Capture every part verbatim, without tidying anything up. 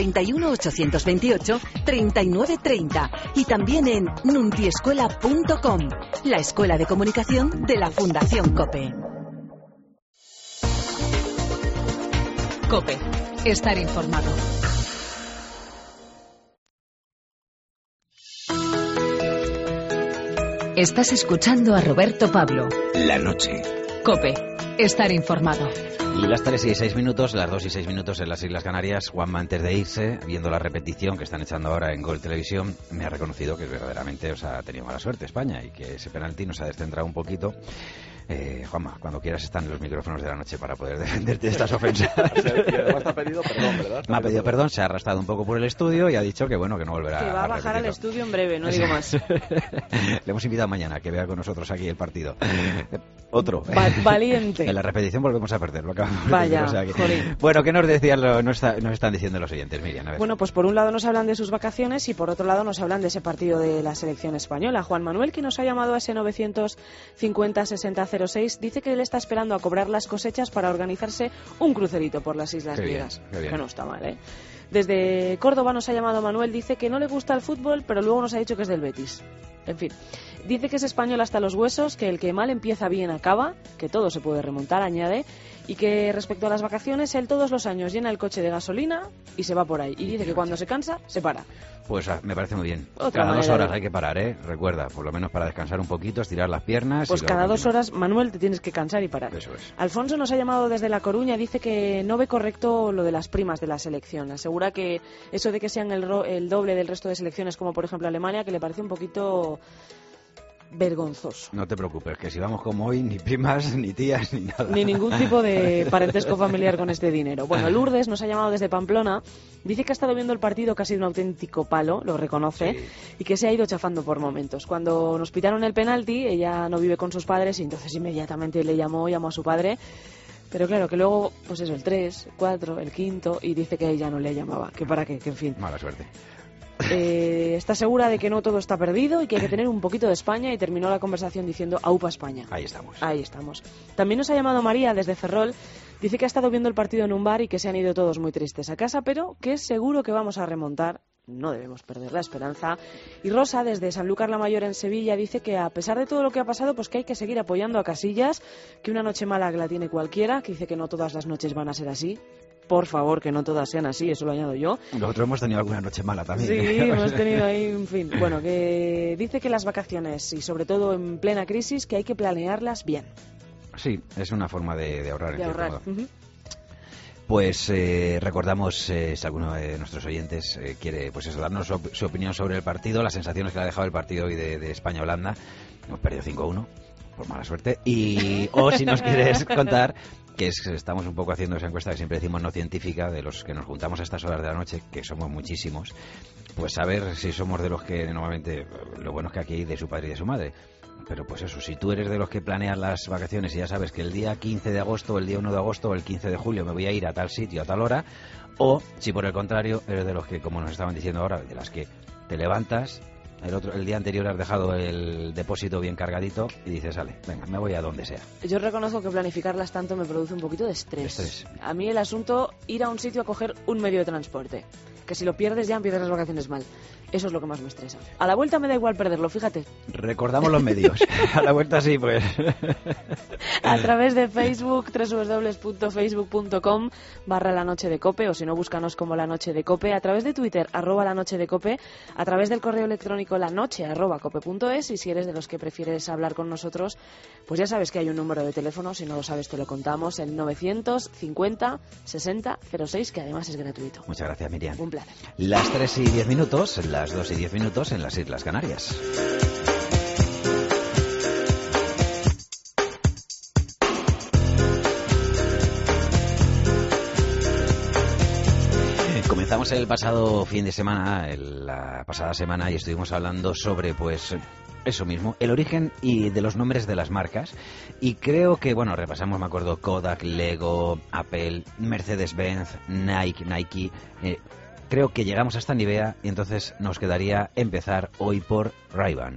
treinta y uno, ochocientos veintiocho, treinta y nueve treinta y también en nuntiescuela punto com, la escuela de comunicación de la Fundación COPE. COPE. Estar informado. Estás escuchando a Roberto Pablo. La noche. COPE. Estar informado. Y las tres y seis minutos, las dos y seis minutos en las Islas Canarias. Juanma, antes de irse, viendo la repetición que están echando ahora en Gol Televisión, me ha reconocido que verdaderamente os ha tenido mala suerte España y que ese penalti nos ha descentrado un poquito. Eh, Juanma, cuando quieras están los micrófonos de la noche para poder defenderte de estas ofensas. Y además te ha pedido perdón, ¿verdad? Me ha pedido perdón, se ha arrastrado un poco por el estudio y ha dicho que bueno, que no volverá a Que va a bajar al estudio en breve, no digo más. Le hemos invitado mañana a que vea con nosotros aquí el partido. Otro. Va valiente. En la repetición volvemos a perder, lo acabamos de Vaya, decir, o sea que... jolín. Bueno, ¿qué nos decían, lo, nos, está, nos están diciendo los oyentes, Miriam? A ver. Bueno, pues por un lado nos hablan de sus vacaciones y por otro lado nos hablan de ese partido de la selección española. Juan Manuel, que nos ha llamado a ese novecientos cincuenta sesenta cero seis, dice que él está esperando a cobrar las cosechas para organizarse un crucerito por las Islas Griegas. Que no está mal, ¿eh? Desde Córdoba nos ha llamado Manuel, dice que no le gusta el fútbol, pero luego nos ha dicho que es del Betis. En fin, dice que es español hasta los huesos, que el que mal empieza bien acaba, que todo se puede remontar, añade, y que respecto a las vacaciones, él todos los años llena el coche de gasolina y se va por ahí. Y dice que cuando se cansa, se para. Pues me parece muy bien. Otra cada dos manera horas de... hay que parar, ¿eh? Recuerda, por lo menos para descansar un poquito, estirar las piernas. Pues y cada dos continuamos. horas, Manuel, te tienes que cansar y parar. Eso es. Alfonso nos ha llamado desde La Coruña, dice que no ve correcto lo de las primas de la selección. Asegura que eso de que sean el, ro el doble del resto de selecciones, como por ejemplo Alemania, que le parece un poquito vergonzoso. No te preocupes, que si vamos como hoy, ni primas, ni tías, ni nada. Ni ningún tipo de parentesco familiar con este dinero. Bueno, Lourdes nos ha llamado desde Pamplona, dice que ha estado viendo el partido, que ha sido un auténtico palo, lo reconoce, sí, y que se ha ido chafando por momentos. Cuando nos pitaron el penalti, ella no vive con sus padres y entonces inmediatamente le llamó, llamó a su padre. Pero claro, que luego, pues eso, el tres, el cuatro, el quinto, y dice que ella no le llamaba, que para qué, que en fin. Mala suerte. Eh, está segura de que no todo está perdido y que hay que tener un poquito de España, y terminó la conversación diciendo aupa España. Ahí estamos. Ahí estamos. También nos ha llamado María desde Ferrol, dice que ha estado viendo el partido en un bar y que se han ido todos muy tristes a casa, pero que es seguro que vamos a remontar. No debemos perder la esperanza. Y Rosa, desde Sanlúcar la Mayor en Sevilla, dice que a pesar de todo lo que ha pasado, pues que hay que seguir apoyando a Casillas, que una noche mala que la tiene cualquiera, que dice que no todas las noches van a ser así. Por favor, que no todas sean así, eso lo añado yo. Nosotros hemos tenido alguna noche mala también. Sí, hemos tenido ahí, en fin. Bueno, que dice que las vacaciones, y sobre todo en plena crisis, que hay que planearlas bien. Sí, es una forma de, de ahorrar. De en ahorrar. Uh-huh. Pues eh, recordamos, eh, si alguno de nuestros oyentes eh, quiere pues eso, darnos su, su opinión sobre el partido, las sensaciones que le ha dejado el partido hoy de, de España-Holanda. Hemos perdido cinco uno, por mala suerte. Y o si nos quieres contar, que es, estamos un poco haciendo esa encuesta que siempre decimos no científica, de los que nos juntamos a estas horas de la noche, que somos muchísimos, pues saber si somos de los que normalmente, lo bueno es que aquí hay de su padre y de su madre. Pero pues eso, si tú eres de los que planean las vacaciones y ya sabes que el día quince de agosto, el día uno de agosto o el quince de julio me voy a ir a tal sitio a tal hora, o si por el contrario eres de los que, como nos estaban diciendo ahora, de las que te levantas, el otro el día anterior has dejado el depósito bien cargadito y dices, sale, venga, me voy a donde sea. Yo reconozco que planificarlas tanto me produce un poquito de estrés. estrés. A mí el asunto, ir a un sitio a coger un medio de transporte, que si lo pierdes ya empiezas las vacaciones mal. Eso es lo que más me estresa. A la vuelta me da igual perderlo, fíjate. Recordamos los medios. A la vuelta sí, pues. A través de Facebook, www.facebook.com barra la noche de cope, o si no, búscanos como la noche de cope. A través de Twitter, arroba la noche de cope. A través del correo electrónico la noche arroba cope punto es. Y si eres de los que prefieres hablar con nosotros, pues ya sabes que hay un número de teléfono. Si no lo sabes, te lo contamos. El novecientos cincuenta sesenta cero seis, que además es gratuito. Muchas gracias, Miriam. Un placer. Las tres y diez minutos, las dos y diez minutos en las Islas Canarias. Comenzamos el pasado fin de semana, la pasada semana, y estuvimos hablando sobre, pues, eso mismo, el origen y de los nombres de las marcas. Y creo que, bueno, repasamos, me acuerdo, Kodak, Lego, Apple, Mercedes-Benz, Nike, Nike. Eh, creo que llegamos hasta Nivea y entonces nos quedaría empezar hoy por Ray-Ban.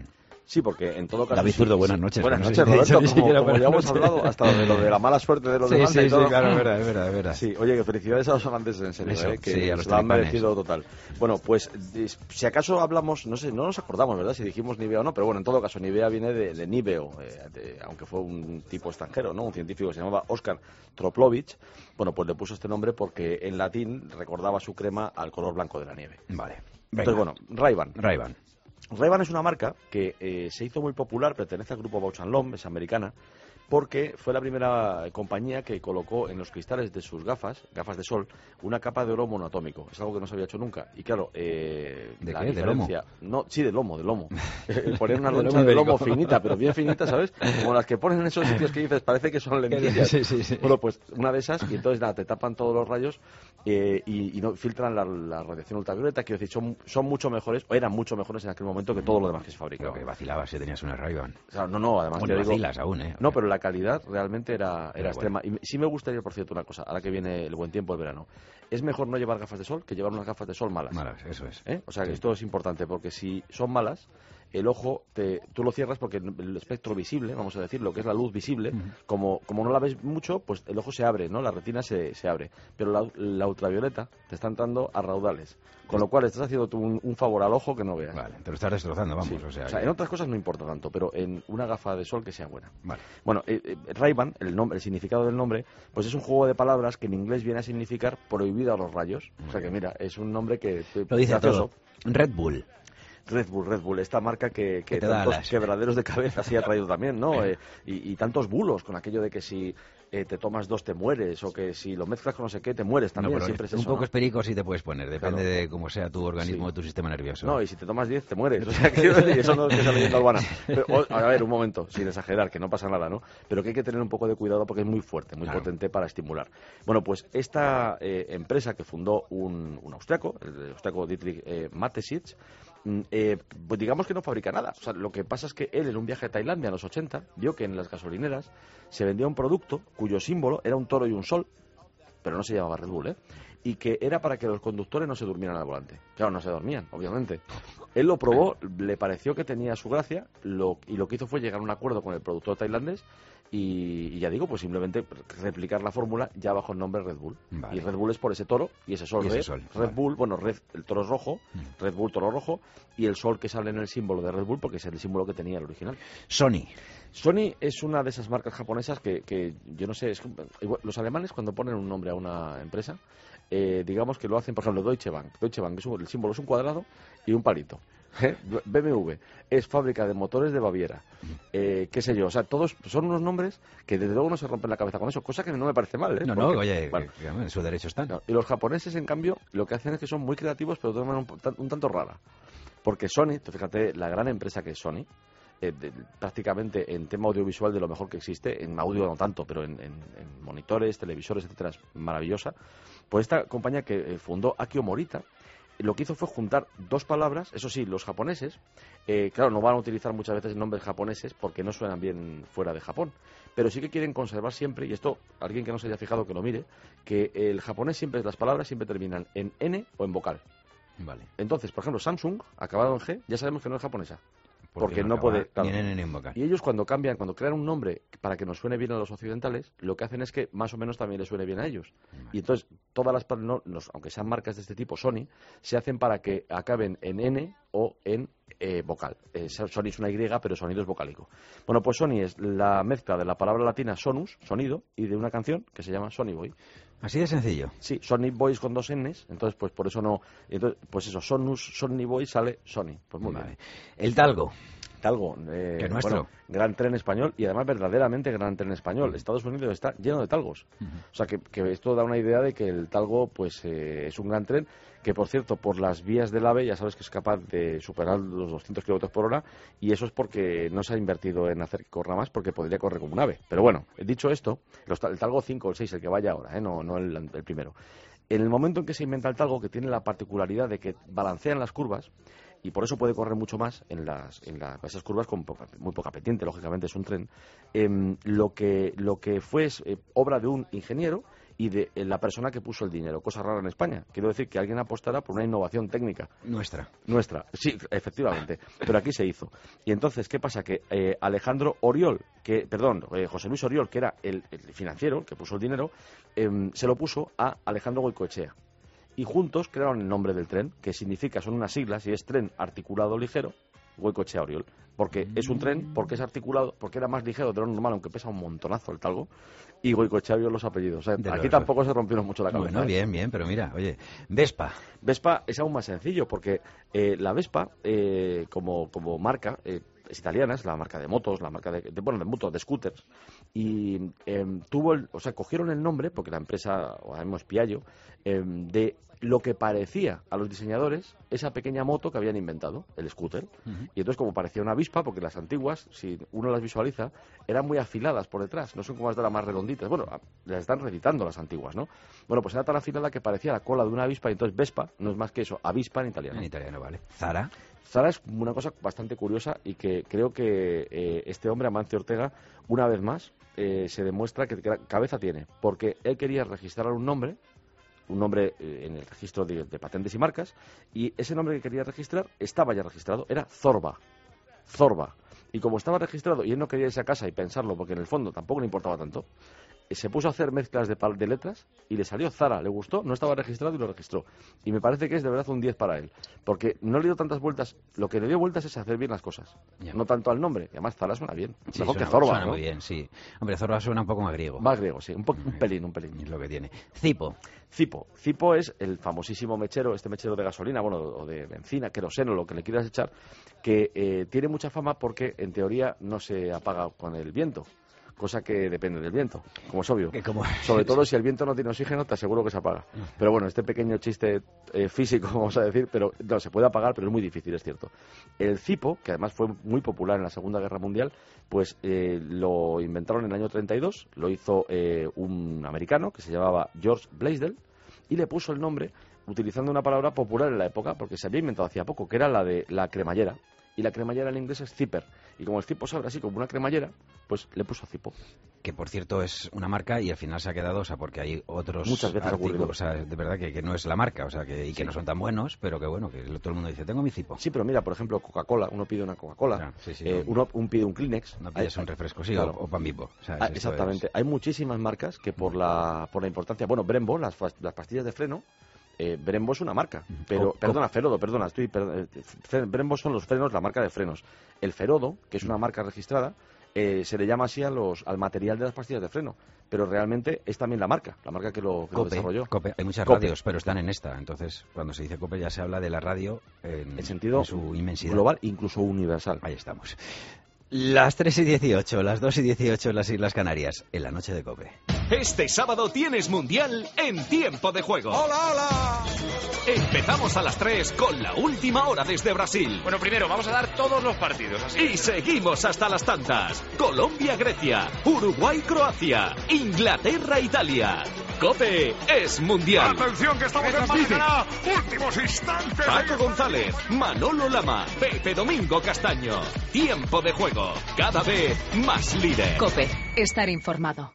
Sí, porque en todo caso... David Zurdo, buenas noches. Buenas no noches, sé si Roberto, dicho, como, siquiera como ya hemos noches. hablado, hasta de lo de la mala suerte de los Sí, demás sí, y todo. sí, claro, es verdad, es verdad, es verdad. Sí, oye, que felicidades a los holandeses, en serio, Eso, eh, que sí, a los se lo han tulipanes. merecido total. Bueno, pues si acaso hablamos, no sé, no nos acordamos, ¿verdad? Si dijimos Nivea o no, pero bueno, en todo caso, Nivea viene de, de Niveo, eh, de, aunque fue un tipo extranjero, ¿no? Un científico que se llamaba Oskar Troplovich. Bueno, pues le puso este nombre porque en latín recordaba su crema al color blanco de la nieve. Vale. Entonces, bueno, Ray-Ban. Ray-Ban. Ray-Ban es una marca que eh, se hizo muy popular, pertenece al grupo Bausch and Lomb, es americana, porque fue la primera compañía que colocó en los cristales de sus gafas, gafas de sol, una capa de oro monoatómico. Es algo que no se había hecho nunca. Y claro, eh, ¿De la qué? ¿De lomo? diferencia... No, sí, de lomo, de lomo. Poner una De loncha lomo de lomo ibérico. finita, pero bien finita, ¿sabes? Como las que ponen en esos sitios que dices, parece que son lentillas. Sí, sí, sí. Bueno, pues una de esas, y entonces nada, te tapan todos los rayos eh, y, y no filtran la, la radiación ultravioleta. Quiero decir, son, son mucho mejores, o eran mucho mejores en aquel momento que todo lo demás que se fabricaba. Creo que vacilabas si tenías una Ray-Ban. O sea, no, no, además Bueno, te digo... vacilas aún, ¿eh? No, pero la calidad realmente era, era Pero extrema. Y sí me gustaría, por cierto, una cosa, ahora que viene el buen tiempo, el verano. Es mejor no llevar gafas de sol que llevar unas gafas de sol malas. Malas, eso es. ¿Eh? O sea, que Sí. esto es importante, porque si son malas, el ojo, te, tú lo cierras porque el espectro visible, vamos a decir, lo que es la luz visible, Ujú. como, como no la ves mucho, pues el ojo se abre, ¿no? La retina se, se abre. Pero la, la ultravioleta te está entrando a raudales. Con lo cual estás haciendo tú un, un favor al ojo que no veas. Vale, te lo estás destrozando, vamos. Sí. O sea, O sea, que- en otras cosas no importa tanto, pero en una gafa de sol que sea buena. Vale. Bueno, eh, eh, Ray-Ban, el, nombre, el significado del nombre, pues es un juego de palabras que en inglés viene a significar prohibido a los rayos. O sea que mira, es un nombre que... eh, Lo dice gracioso. todo. Red Bull. Red Bull, Red Bull, esta marca que, que Que te da tantos alas. quebraderos de cabeza sí ha traído también, ¿no? Eh, y, y tantos bulos con aquello de que si eh, te tomas dos te mueres, o que si lo mezclas con no sé qué te mueres también, No, pero siempre es un eso, poco ¿no? es perico sí te puedes poner, depende Claro. de cómo sea tu organismo o Sí. tu sistema nervioso. No, y si te tomas diez te mueres, o sea, que eso no es que sea leyenda urbana. Pero, o- a ver, un momento, sin exagerar, que no pasa nada, ¿no? Pero que hay que tener un poco de cuidado porque es muy fuerte, muy Claro. potente para estimular. Bueno, pues esta eh, empresa que fundó un, un austriaco, el austriaco Dietrich eh, Mateschitz, mm, eh, pues digamos que no fabrica nada. O sea, lo que pasa es que él en un viaje a Tailandia en los ochenta vio que en las gasolineras se vendía un producto cuyo símbolo era un toro y un sol, pero no se llamaba Red Bull, ¿eh? Y que era para que los conductores no se durmieran al volante. Claro, no se dormían, obviamente. Él lo probó, le pareció que tenía su gracia, lo, y lo que hizo fue llegar a un acuerdo con el productor tailandés y, y ya digo, pues simplemente replicar la fórmula ya bajo el nombre Red Bull. Vale. Y Red Bull es por ese toro y ese sol Y ese red. sol, Red vale. Bull, bueno, Red, el toro es rojo, Mm. Red Bull toro rojo, y el sol que sale en el símbolo de Red Bull porque es el símbolo que tenía el original. Sony. Sony es una de esas marcas japonesas que, que yo no sé, es que, igual, los alemanes cuando ponen un nombre a una empresa, eh, digamos que lo hacen, por ejemplo, Deutsche Bank. Deutsche Bank, es un- el símbolo es un cuadrado y un palito. ¿eh? B M W es fábrica de motores de Baviera. Eh, qué sé yo, o sea, todos son unos nombres que desde luego no se rompen la cabeza con eso, cosa que no me parece mal, ¿eh? No, Porque- no, oye, bueno, que- que en su derecho están. no, y los japoneses, en cambio, lo que hacen es que son muy creativos, pero de una manera un, tan- un tanto rara. Porque Sony, tú fíjate, la gran empresa que es Sony, eh, de- prácticamente en tema audiovisual de lo mejor que existe, en audio no tanto, pero en, en- en monitores, televisores, etcétera, es maravillosa. Pues esta compañía que eh, fundó Akio Morita, lo que hizo fue juntar dos palabras, eso sí, los japoneses, eh, claro, no van a utilizar muchas veces nombres japoneses porque no suenan bien fuera de Japón, pero sí que quieren conservar siempre, y esto, alguien que no se haya fijado que lo mire, que el japonés siempre, las palabras siempre terminan en N o en vocal. Vale. Entonces, por ejemplo, Samsung, acabado en G, ya sabemos que no es japonesa. Porque no acaba puede, claro. Ni en N ni en vocal. Y ellos cuando cambian, cuando crean un nombre para que nos suene bien a los occidentales, lo que hacen es que más o menos también les suene bien a ellos. Vale. Y entonces todas las, pa- no, nos- aunque sean marcas de este tipo, Sony, se hacen para que acaben en N o en eh, vocal. Eh, Sony es una Y, pero sonido es vocálico. Bueno, pues Sony es la mezcla de la palabra latina sonus, sonido, y de una canción que se llama Sony Boy. Así de sencillo. Sí, Sony Boys con dos Ns, entonces pues por eso no... Entonces, pues eso, Sonus, Sony Boy sale Sony. Pues muy Vale. bien. El talgo. Talgo, eh, Que es nuestro. bueno, gran tren español y además verdaderamente gran tren español. Mm. Estados Unidos está lleno de talgos. Ujú. O sea que, que esto da una idea de que el talgo pues eh, es un gran tren que, por cierto, por las vías del AVE ya sabes que es capaz de superar los doscientos kilómetros por hora y eso es porque no se ha invertido en hacer que corra más porque podría correr como un ave. Pero bueno, dicho esto, los, tal- el talgo cinco o el seis, el que vaya ahora, ¿eh? no, no el, el primero. En el momento en que se inventa el talgo, que tiene la particularidad de que balancean las curvas, y por eso puede correr mucho más en las en la- esas curvas con poca- muy poca pendiente, lógicamente es un tren, em, lo que lo que fue es eh, obra de un ingeniero y de la persona que puso el dinero. Cosa rara en España. Quiero decir que alguien apostara por una innovación técnica. Nuestra. Nuestra, sí, efectivamente. Pero aquí se hizo. Y entonces, ¿qué pasa? Que eh, Alejandro Oriol, que, perdón, eh, José Luis Oriol, que era el, el financiero, el que puso el dinero, eh, se lo puso a Alejandro Goicoechea. Y juntos crearon el nombre del tren, que significa, son unas siglas, y es Tren Articulado Ligero, Goicoechea Oriol. Porque es un tren, porque es articulado, porque era más ligero de lo normal, aunque pesa un montonazo el talgo, y Goicoechea Oriol los apellidos. O sea, aquí los... tampoco se rompieron mucho la cabeza. Bueno, bien, bien, pero mira, oye, Vespa. Vespa es aún más sencillo, porque eh, la Vespa, eh, como, como marca, eh, es italiana, es la marca de motos, la marca de, de bueno, de motos, de scooters, y eh, tuvo, el, o sea, cogieron el nombre, porque la empresa, o sabemos Piaggio, eh, de lo que parecía a los diseñadores esa pequeña moto que habían inventado, el scooter. Uh-huh. Y entonces, como parecía una avispa, porque las antiguas, si uno las visualiza, eran muy afiladas por detrás, no son como las de las más redonditas. Bueno, las están reeditando las antiguas, ¿no? Bueno, pues era tan afilada que parecía la cola de una avispa, y entonces Vespa no es más que eso, avispa en italiano. En italiano, vale. Zara. Zara es una cosa bastante curiosa y que creo que eh, este hombre, Amancio Ortega, una vez más, eh, se demuestra que cabeza tiene, porque él quería registrar un nombre, un nombre eh, en el registro de, de patentes y marcas, y ese nombre que quería registrar estaba ya registrado, era Zorba. Zorba. Y como estaba registrado y él no quería irse a casa y pensarlo, porque en el fondo tampoco le importaba tanto, se puso a hacer mezclas de, de letras y le salió Zara, le gustó, no estaba registrado y lo registró. Y me parece que es de verdad un diez para él, porque no le dio tantas vueltas, lo que le dio vueltas es hacer bien las cosas, ya. No tanto al nombre, y además Zara suena bien, sí, mejor suena, que Zorba, suena ¿no? Muy bien, sí. Hombre, Zorba suena un poco más griego. Más griego, sí, un, po un pelín, un pelín. Es lo que tiene. Zipo. Zipo. Zipo es el famosísimo mechero, este mechero de gasolina, bueno, o de benzina, queroseno, lo que le quieras echar, que eh, tiene mucha fama porque en teoría no se apaga con el viento. Cosa que depende del viento, como es obvio. Como... Sobre todo si el viento no tiene oxígeno, te aseguro que se apaga. Pero bueno, este pequeño chiste eh, físico, vamos a decir, pero no, se puede apagar, pero es muy difícil, es cierto. El Zipo, que además fue muy popular en la Segunda Guerra Mundial, pues eh, lo inventaron en el año treinta y dos, lo hizo eh, un americano que se llamaba George Blaisdell, y le puso el nombre utilizando una palabra popular en la época, porque se había inventado hacía poco, que era la de la cremallera. Y la cremallera en inglés es zipper. Y como el Zipo se abre así como una cremallera, pues le puso Zipo. Que por cierto es una marca y al final se ha quedado, o sea, porque hay otros Muchas veces artículos, o sea, de verdad que, que no es la marca, o sea, que, y que sí. no son tan buenos, pero que bueno, que todo el mundo dice, tengo mi Zipo. Sí, pero mira, por ejemplo, Coca-Cola, uno pide una Coca-Cola, claro, sí, sí, eh, no. uno un pide un Kleenex. No pides hay, un refresco, sí, claro. o, o pan Bimbo. O sea, ah, exactamente. Es... Hay muchísimas marcas que por la, por la importancia, bueno, Brembo, las, las pastillas de freno, Eh, Brembo es una marca, pero, oh, perdona, oh. Ferodo, perdona, estoy, per, eh, Brembo son los frenos, la marca de frenos. El Ferodo, que es una marca registrada, eh, se le llama así a los, al material de las pastillas de freno, pero realmente es también la marca, la marca que lo, que Cope, lo desarrolló. Cope. Hay muchas Cope. radios, pero están en esta, entonces cuando se dice Cope ya se habla de la radio en, en sentido en su inmensidad. Global, incluso universal. Ahí estamos. Las tres y dieciocho, las dos y dieciocho en las Islas Canarias, en la noche de Cope. Este sábado tienes Mundial en Tiempo de Juego. ¡Hola, hola! Empezamos a las tres con la última hora desde Brasil. Bueno, primero vamos a dar todos los partidos. Así y seguimos hasta las tantas. Colombia-Grecia, Uruguay-Croacia, Inglaterra-Italia. COPE es Mundial. ¡Atención que estamos en Málaga! ¡Últimos instantes! Paco González, Manolo Lama, Pepe Domingo Castaño. Tiempo de Juego, cada vez más líder. COPE, estar informado.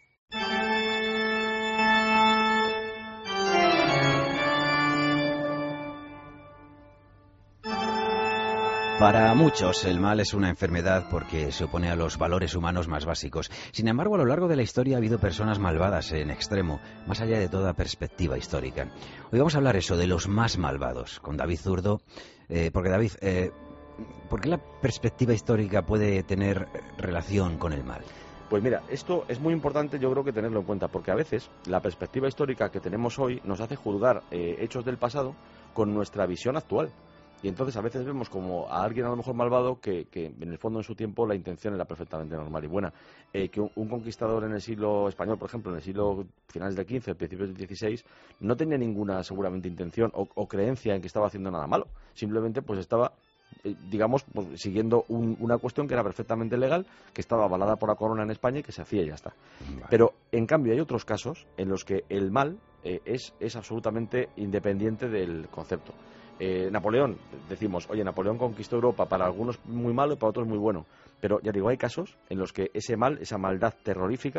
Para muchos el mal es una enfermedad porque se opone a los valores humanos más básicos. Sin embargo, a lo largo de la historia ha habido personas malvadas en extremo, más allá de toda perspectiva histórica. Hoy vamos a hablar eso de los más malvados, con David Zurdo, eh, porque David, eh, ¿por qué la perspectiva histórica puede tener relación con el mal? Pues mira, esto es muy importante, yo creo que tenerlo en cuenta, porque a veces la perspectiva histórica que tenemos hoy nos hace juzgar eh, hechos del pasado con nuestra visión actual. Y entonces a veces vemos como a alguien a lo mejor malvado que, que en el fondo en su tiempo la intención era perfectamente normal y buena. Eh, que un, un conquistador en el siglo español, por ejemplo, en el siglo finales del quince, principios del dieciséis, no tenía ninguna seguramente intención o, o creencia en que estaba haciendo nada malo. Simplemente pues estaba, eh, digamos, pues, siguiendo un, una cuestión que era perfectamente legal, que estaba avalada por la corona en España y que se hacía y ya está. Vale. Pero en cambio hay otros casos en los que el mal eh, es, es absolutamente independiente del concepto. Eh, Napoleón, decimos, oye, Napoleón conquistó Europa, para algunos muy malo y para otros muy bueno, pero ya digo, hay casos en los que ese mal, esa maldad terrorífica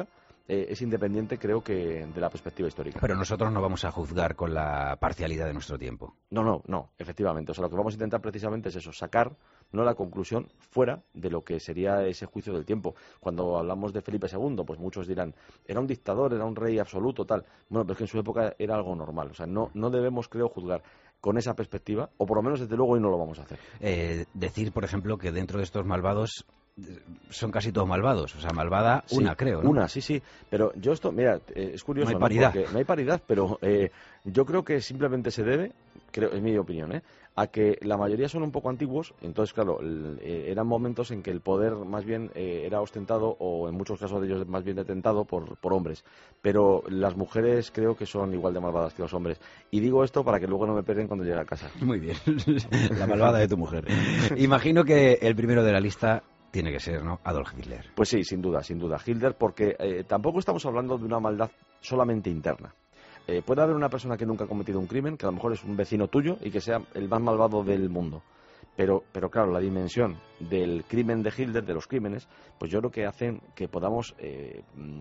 eh, es independiente, creo que, de la perspectiva histórica. Pero nosotros no vamos a juzgar con la parcialidad de nuestro tiempo. No, no, no, efectivamente. O sea, lo que vamos a intentar precisamente es eso, sacar no la conclusión fuera de lo que sería ese juicio del tiempo. Cuando hablamos de Felipe segundo, pues muchos dirán, era un dictador, era un rey absoluto, tal. Bueno, pero es que en su época era algo normal. O sea, no, no debemos, creo, juzgar con esa perspectiva, o por lo menos desde luego hoy no lo vamos a hacer. Eh, decir, por ejemplo, que dentro de estos malvados son casi todos malvados, o sea, malvada sí, una, creo, ¿no? Una, sí, sí, pero yo esto, mira, eh, es curioso, no hay paridad, ¿no? Porque no hay paridad, pero eh, yo creo que simplemente se debe, creo, es mi opinión, ¿eh? a que la mayoría son un poco antiguos, entonces claro, el, eh, eran momentos en que el poder más bien eh, era ostentado, o en muchos casos de ellos más bien detentado por, por hombres, pero las mujeres creo que son igual de malvadas que los hombres, y digo esto para que luego no me peguen cuando llegue a casa. Muy bien, la malvada de tu mujer. Imagino que el primero de la lista tiene que ser, ¿no?, Adolf Hitler. Pues sí, sin duda, sin duda, Hitler, porque eh, tampoco estamos hablando de una maldad solamente interna. Eh, puede haber una persona que nunca ha cometido un crimen, que a lo mejor es un vecino tuyo y que sea el más malvado del mundo. Pero, pero claro, la dimensión del crimen de Hitler, de los crímenes, pues yo creo que hacen que podamos eh,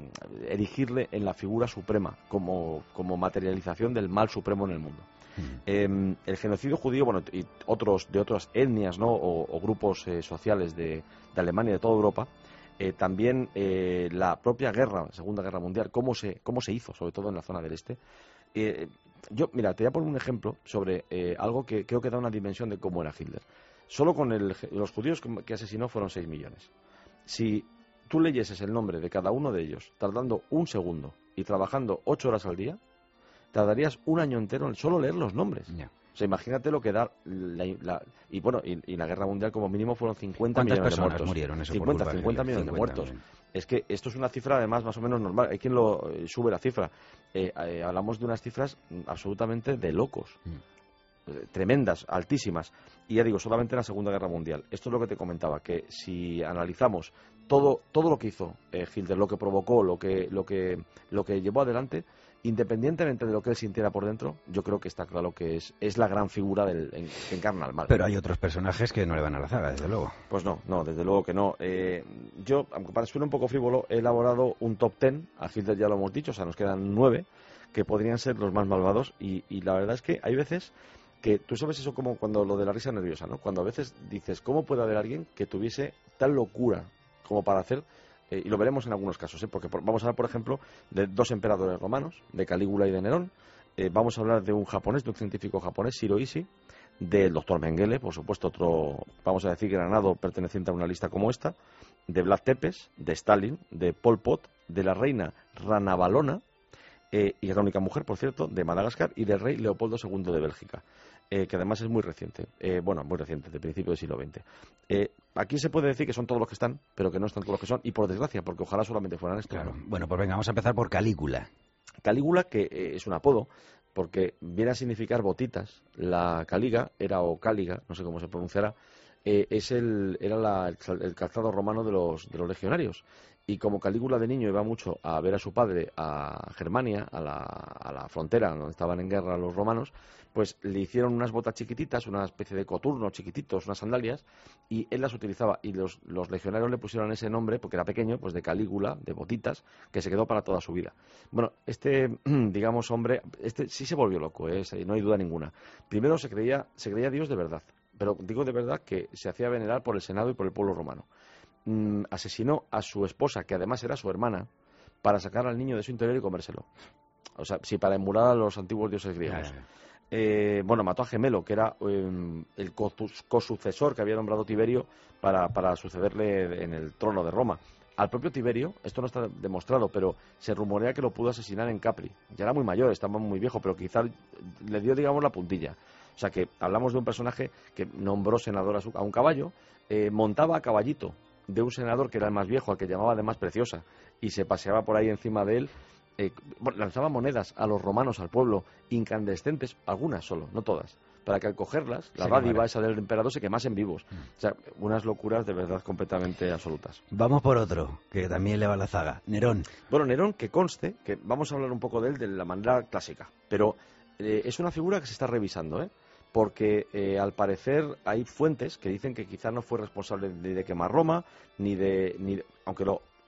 erigirle en la figura suprema, como, como materialización del mal supremo en el mundo. Mm. Eh, el genocidio judío, bueno, y otros de otras etnias, ¿no?, o, o grupos eh, sociales de, de Alemania y de toda Europa, Eh, también eh, la propia guerra, Segunda Guerra Mundial, cómo se, cómo se hizo, sobre todo en la zona del este. Eh, yo, mira, te voy a poner un ejemplo sobre eh, algo que creo que da una dimensión de cómo era Hitler. Solo con el, los judíos que, que asesinó fueron seis millones. Si tú leyeses el nombre de cada uno de ellos, tardando un segundo y trabajando ocho horas al día, tardarías un año entero en solo leer los nombres. Yeah. O sea, imagínate lo que da la, la, y bueno, y, y la guerra mundial como mínimo fueron cincuenta millones de muertos. Murieron eso cincuenta, por culpa cincuenta de millones cincuenta, de muertos. Bien. Es que esto es una cifra además más o menos normal. Hay quien lo eh, sube la cifra. Eh, eh, hablamos de unas cifras absolutamente de locos. Mm. Eh, tremendas, altísimas. Y ya digo, solamente en la Segunda Guerra Mundial. Esto es lo que te comentaba, que si analizamos todo todo lo que hizo eh, Hitler, lo que provocó, lo que lo que lo que llevó adelante, independientemente de lo que él sintiera por dentro, yo creo que está claro que es, es la gran figura del, en, que encarna el mal. Pero hay otros personajes que no le van a la zaga, desde luego. Pues no, no, desde luego que no. Eh, yo, aunque para suene un poco frívolo, he elaborado un top ten, a Hitler ya lo hemos dicho, o sea, nos quedan nueve, que podrían ser los más malvados, y, y la verdad es que hay veces que, tú sabes eso como cuando lo de la risa nerviosa, ¿no? Cuando a veces dices, ¿cómo puede haber alguien que tuviese tal locura como para hacer... Eh, y lo veremos en algunos casos, ¿eh? Porque por, vamos a hablar, por ejemplo, de dos emperadores romanos, de Calígula y de Nerón. Eh, vamos a hablar de un japonés, de un científico japonés, Shiro Ishii, del doctor Mengele, por supuesto, otro, vamos a decir, granado perteneciente a una lista como esta, de Vlad Tepes, de Stalin, de Pol Pot, de la reina Ranavalona, eh, y es la única mujer, por cierto, de Madagascar, y del rey Leopoldo segundo de Bélgica. Eh, que además es muy reciente, eh, bueno, muy reciente, de principio del siglo veinte. Eh, aquí se puede decir que son todos los que están, pero que no están todos los que son, y por desgracia, porque ojalá solamente fueran estos. Claro. Bueno, pues venga, vamos a empezar por Calígula. Calígula, que eh, es un apodo, porque viene a significar botitas. La caliga, era o cáliga, no sé cómo se pronunciará, eh, es el, era la, el, el calzado romano de los, de los legionarios. Y como Calígula de niño iba mucho a ver a su padre a Germania, a la, a la frontera donde estaban en guerra los romanos, pues le hicieron unas botas chiquititas, una especie de coturno chiquititos, unas sandalias, y él las utilizaba. Y los, los legionarios le pusieron ese nombre, porque era pequeño, pues de Calígula, de botitas, que se quedó para toda su vida. Bueno, este, digamos, hombre, este sí se volvió loco, ¿eh? No hay duda ninguna. Primero se creía, se creía Dios de verdad, pero digo de verdad que se hacía venerar por el Senado y por el pueblo romano. Mm, asesinó a su esposa, que además era su hermana, para sacar al niño de su interior y comérselo. O sea, sí, para emular a los antiguos dioses griegos. Ya, ya. Eh, bueno, mató a Gemelo, que era eh, el cosucesor que había nombrado Tiberio para, para sucederle en el trono de Roma. Al propio Tiberio, esto no está demostrado, pero se rumorea que lo pudo asesinar en Capri. Ya era muy mayor, estaba muy viejo, pero quizá le dio, digamos, la puntilla. O sea que hablamos de un personaje que nombró senador a, su, a un caballo, eh, montaba a caballito de un senador que era el más viejo, al que llamaba además Preciosa, y se paseaba por ahí encima de él. Eh, bueno, lanzaba monedas a los romanos, al pueblo, incandescentes, algunas solo, no todas, para que al cogerlas, la dádiva esa del emperador se quemasen vivos. Mm. O sea, unas locuras de verdad completamente absolutas. Vamos por otro, que también le va la zaga, Nerón. Bueno, Nerón, que conste, que vamos a hablar un poco de él de la manera clásica, pero eh, es una figura que se está revisando, ¿eh? Porque eh, al parecer hay fuentes que dicen que quizá no fue responsable ni de quemar Roma, ni de, ni de, aunque lo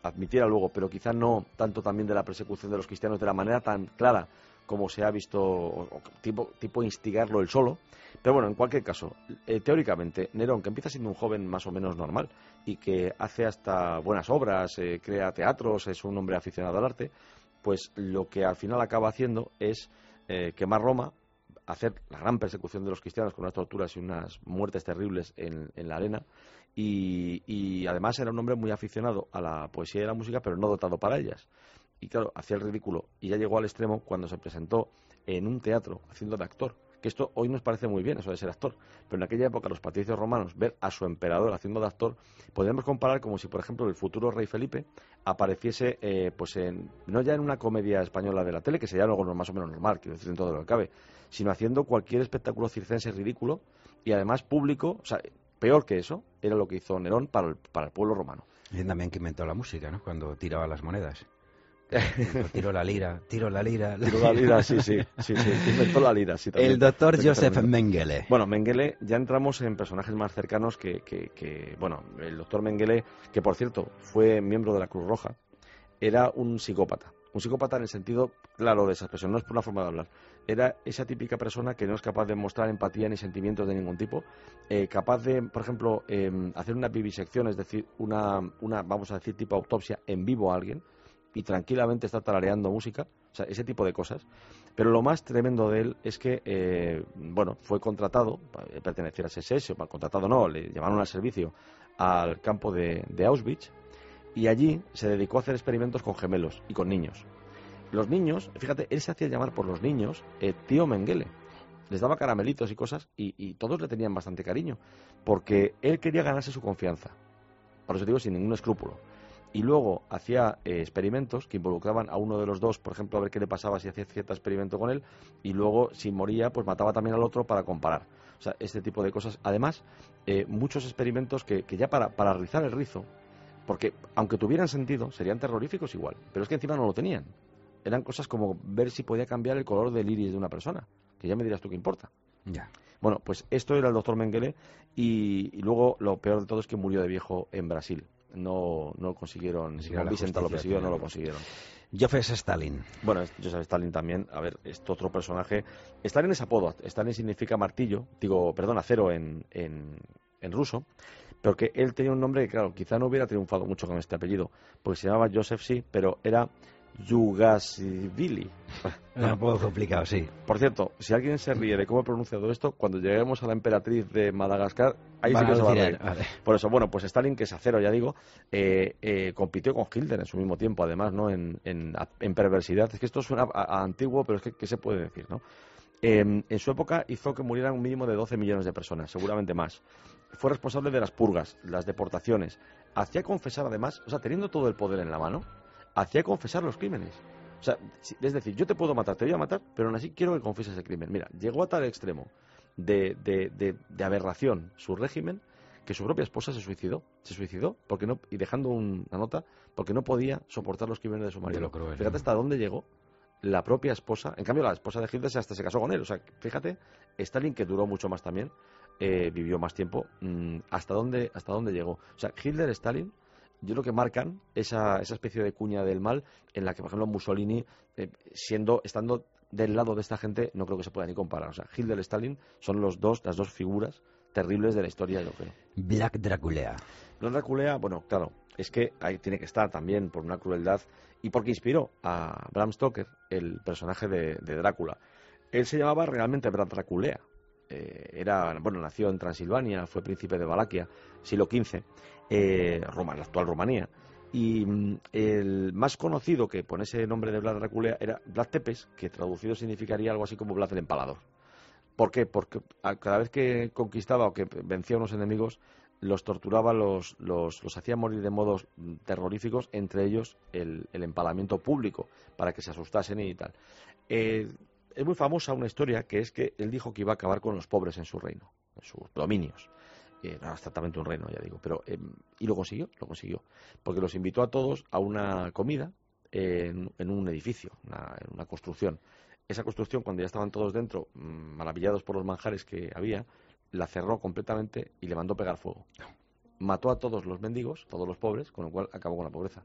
admitiera luego, pero quizá no tanto también de la persecución de los cristianos de la manera tan clara como se ha visto, o, o tipo, tipo instigarlo él solo. Pero bueno, en cualquier caso, eh, teóricamente, Nerón, que empieza siendo un joven más o menos normal y que hace hasta buenas obras, eh, crea teatros, es un hombre aficionado al arte, pues lo que al final acaba haciendo es eh, quemar Roma, hacer la gran persecución de los cristianos con unas torturas y unas muertes terribles en, en la arena, y, y además era un hombre muy aficionado a la poesía y a la música, pero no dotado para ellas. Y claro, hacía el ridículo, y ya llegó al extremo cuando se presentó en un teatro haciendo de actor, que esto hoy nos parece muy bien, eso de ser actor, pero en aquella época los patricios romanos, ver a su emperador haciendo de actor, podríamos comparar como si, por ejemplo, el futuro rey Felipe apareciese, eh, pues en, no ya en una comedia española de la tele, que sería algo más o menos normal, quiero decir, en todo lo que cabe, sino haciendo cualquier espectáculo circense ridículo, y además público, o sea, peor que eso, era lo que hizo Nerón para el, para el pueblo romano. Y también que inventó la música, ¿no? Cuando tiraba las monedas. Tiro la lira, tiro la lira. Tiro la lira, sí, sí, sí, sí. Inventó la lira, sí, también. El doctor Joseph Mengele. Bueno, Mengele, ya entramos en personajes más cercanos que, que, que, bueno, el doctor Mengele, que por cierto fue miembro de la Cruz Roja, era un psicópata. Un psicópata en el sentido claro de esa expresión, no es por una forma de hablar. Era esa típica persona que no es capaz de mostrar empatía ni sentimientos de ningún tipo, eh, capaz de, por ejemplo, eh, hacer una vivisección, es decir, una, una, vamos a decir, tipo autopsia en vivo a alguien, y tranquilamente está tarareando música, o sea, ese tipo de cosas. Pero lo más tremendo de él es que, eh, bueno, fue contratado, pertenecía a ese S S, o contratado no, le llevaron al servicio al campo de, de Auschwitz, y allí se dedicó a hacer experimentos con gemelos y con niños. Los niños, fíjate, él se hacía llamar por los niños eh, tío Mengele. Les daba caramelitos y cosas, y, y todos le tenían bastante cariño, porque él quería ganarse su confianza. Por eso digo, sin ningún escrúpulo. Y luego hacía eh, experimentos que involucraban a uno de los dos, por ejemplo, a ver qué le pasaba si hacía cierto experimento con él, y luego, si moría, pues mataba también al otro para comparar. O sea, este tipo de cosas. Además, eh, muchos experimentos que, que ya para, para rizar el rizo, porque aunque tuvieran sentido, serían terroríficos igual, pero es que encima no lo tenían. Eran cosas como ver si podía cambiar el color del iris de una persona, que ya me dirás tú qué importa. Ya. Bueno, pues esto era el doctor Mengele, y, y luego lo peor de todo es que murió de viejo en Brasil. No, no consiguieron, si Vicenta lo persiguió, no lo consiguieron. Joseph Stalin. Bueno, Joseph Stalin también, a ver, es otro personaje. Stalin es apodo, Stalin significa martillo, digo, perdón, acero en, en, en ruso, pero que él tenía un nombre que, claro, quizá no hubiera triunfado mucho con este apellido, porque se llamaba Joseph, sí, pero era Yugasvili. Bueno, un poco complicado, sí. Por cierto, si alguien se ríe de cómo he pronunciado esto, cuando lleguemos a la emperatriz de Madagascar, ahí Van sí que a se va a decir, reír. vale. Por eso, bueno, pues Stalin, que es acero, ya digo, eh, eh, compitió con Hitler en su mismo tiempo, además, ¿no? En, en, en perversidad. Es que esto suena a, a antiguo, pero es que ¿qué se puede decir, no? Eh, en su época hizo que murieran un mínimo de doce millones de personas, seguramente más. Fue responsable de las purgas, las deportaciones. Hacía confesar, además, o sea, teniendo todo el poder en la mano, hacía confesar los crímenes. O sea, es decir, yo te puedo matar, te voy a matar, pero aún así quiero que confieses el crimen. Mira, llegó a tal extremo de, de, de, de aberración su régimen que su propia esposa se suicidó. Se suicidó porque no, y dejando un, una nota, porque no podía soportar los crímenes de su marido. De lo cruel, fíjate ¿no? hasta dónde llegó la propia esposa. En cambio, la esposa de Hitler hasta se casó con él. O sea, fíjate, Stalin, que duró mucho más también, eh, vivió más tiempo, mmm, hasta dónde, hasta dónde llegó. O sea, Hitler, Stalin, yo creo que marcan esa, esa especie de cuña del mal en la que, por ejemplo, Mussolini, eh, siendo estando del lado de esta gente, no creo que se pueda ni comparar. O sea, Hitler y Stalin son los dos, las dos figuras terribles de la historia, yo creo. Black Draculea. Black Draculea, bueno, claro, es que ahí tiene que estar también por una crueldad y porque inspiró a Bram Stoker, el personaje de, de Drácula. Él se llamaba realmente Black Draculea. Eh, era, bueno, nació en Transilvania, fue príncipe de Valaquia, siglo quince, eh, Roma, la actual Rumanía. Y mm, el más conocido que pone ese nombre de Vlad Draculea era Vlad Tepes, que traducido significaría algo así como Vlad el Empalador. ¿Por qué? Porque a cada vez que conquistaba o que vencía a unos enemigos, los torturaba, los, los, los hacía morir de modos terroríficos, entre ellos el, el empalamiento público, para que se asustasen y tal. Eh, es muy famosa una historia que es que él dijo que iba a acabar con los pobres en su reino, en sus dominios. Eh, no era exactamente un reino, ya digo, pero eh, y lo consiguió, lo consiguió, porque los invitó a todos a una comida en, en un edificio, una, en una construcción. Esa construcción, cuando ya estaban todos dentro, maravillados por los manjares que había, la cerró completamente y le mandó pegar fuego. Mató a todos los mendigos, todos los pobres, con lo cual acabó con la pobreza.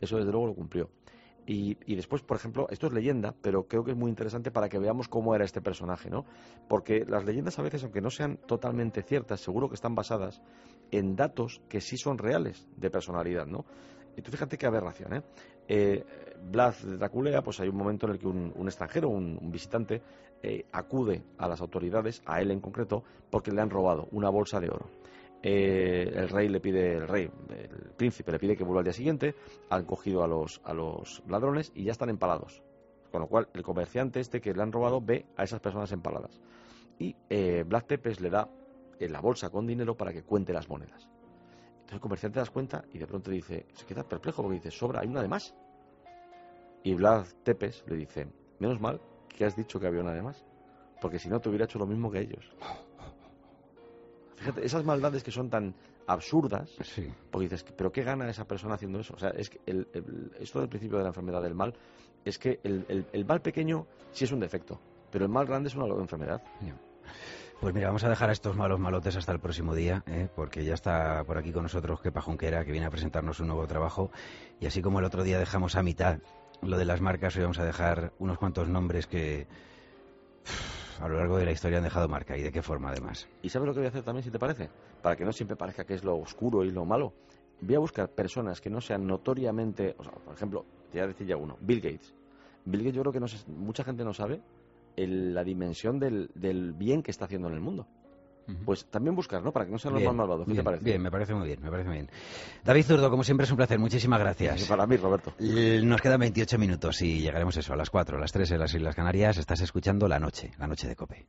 eso desde luego lo cumplió. Y, y después, por ejemplo, esto es leyenda, pero creo que es muy interesante para que veamos cómo era este personaje, ¿no? Porque las leyendas a veces, aunque no sean totalmente ciertas, seguro que están basadas en datos que sí son reales de personalidad, ¿no? Y tú fíjate qué aberración, ¿eh? eh Vlad de Draculea, pues hay un momento en el que un, un extranjero, un, un visitante, eh, acude a las autoridades, a él en concreto, porque le han robado una bolsa de oro. Eh, el rey le pide, el rey, el príncipe le pide que vuelva al día siguiente, han cogido a los, a los ladrones y ya están empalados. Con lo cual, el comerciante este que le han robado ve a esas personas empaladas. Y eh, Vlad Tepes le da eh, la bolsa con dinero para que cuente las monedas. Entonces el comerciante das cuenta y de pronto dice, se queda perplejo porque dice, sobra, hay una de más. Y Vlad Tepes le dice, menos mal que has dicho que había una de más, porque si no te hubiera hecho lo mismo que ellos. Fíjate, esas maldades que son tan absurdas, sí. Porque dices, ¿pero qué gana esa persona haciendo eso? O sea, es que el, el, esto del principio de la enfermedad del mal es que el, el, el mal pequeño sí es un defecto, pero el mal grande es una enfermedad. Yeah. Pues mira, vamos a dejar a estos malos malotes hasta el próximo día, ¿eh? Porque ya está por aquí con nosotros Kepa Junquera, que viene a presentarnos un nuevo trabajo, y así como el otro día dejamos a mitad lo de las marcas, hoy vamos a dejar unos cuantos nombres que a lo largo de la historia han dejado marca. ¿Y de qué forma, además? ¿Y sabes lo que voy a hacer también, si te parece? Para que no siempre parezca que es lo oscuro y lo malo. Voy a buscar personas que no sean notoriamente... O sea, por ejemplo, te voy a decir ya uno, Bill Gates. Bill Gates yo creo que no se, mucha gente no sabe el, la dimensión del, del bien que está haciendo en el mundo. Uh-huh. Pues también buscar, ¿no? Para que no sean los bien, más malvados. ¿Qué bien, te parece? Bien, me parece muy bien, me parece muy bien. David Zurdo, como siempre es un placer, muchísimas gracias. Y para mí, Roberto. Nos quedan veintiocho minutos y llegaremos eso, a las cuatro, a las tres en las Islas Canarias. Estás escuchando La Noche, La Noche de COPE.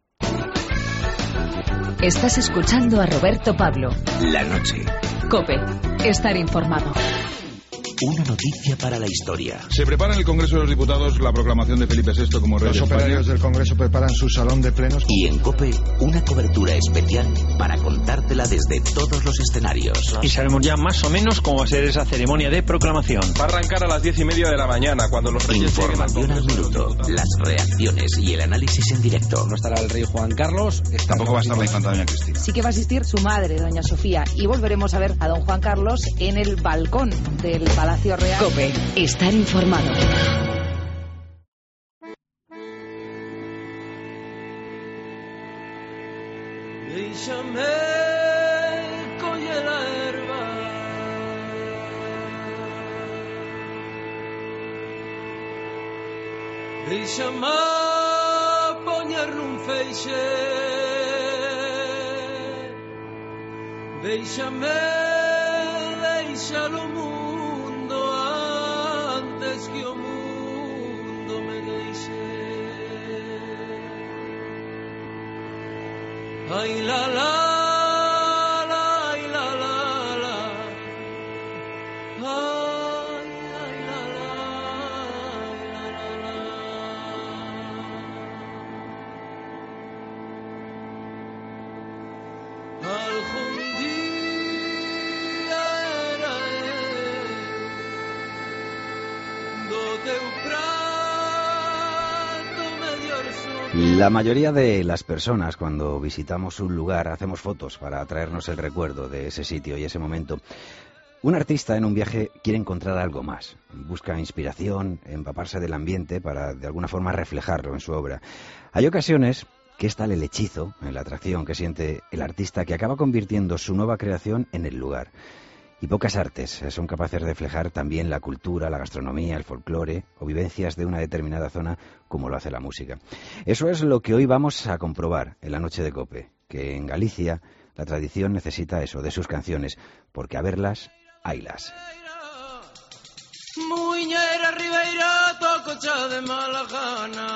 Estás escuchando a Roberto Pablo. La Noche. COPE, estar informado. Una noticia para la historia. Se prepara en el Congreso de los Diputados la proclamación de Felipe sexto como rey de España. Los operarios del Congreso preparan su salón de plenos. Y en COPE, una cobertura especial para contártela desde todos los escenarios. Y sabemos ya más o menos cómo va a ser esa ceremonia de proclamación. Va a arrancar a las diez y media de la mañana, cuando los reyes Información al minuto, las reacciones y el análisis en directo. No estará el rey Juan Carlos. Tampoco va a estar la infanta doña Cristina. Sí que va a asistir su madre, doña Sofía. Y volveremos a ver a don Juan Carlos en el balcón del Palacio Real. COPE, estar informado. Déixame coller a herba, déixame poñer nun feixe, déixame deixar o mundo antes que o mundo me deixe. Ay la la la, ay la la la, ay ay la la, ay la la la. Algún día era él do teu prato medio sol. La mayoría de las personas, cuando visitamos un lugar, hacemos fotos para traernos el recuerdo de ese sitio y ese momento. Un artista en un viaje quiere encontrar algo más. Busca inspiración, empaparse del ambiente para de alguna forma reflejarlo en su obra. Hay ocasiones que es tal el hechizo, en la atracción que siente el artista, que acaba convirtiendo su nueva creación en el lugar. Y pocas artes son capaces de reflejar también la cultura, la gastronomía, el folclore o vivencias de una determinada zona como lo hace la música. Eso es lo que hoy vamos a comprobar en la Noche de COPE, que en Galicia la tradición necesita eso, de sus canciones, porque a verlas, haylas. Muñeira Ribeira, toco cha de mala gana.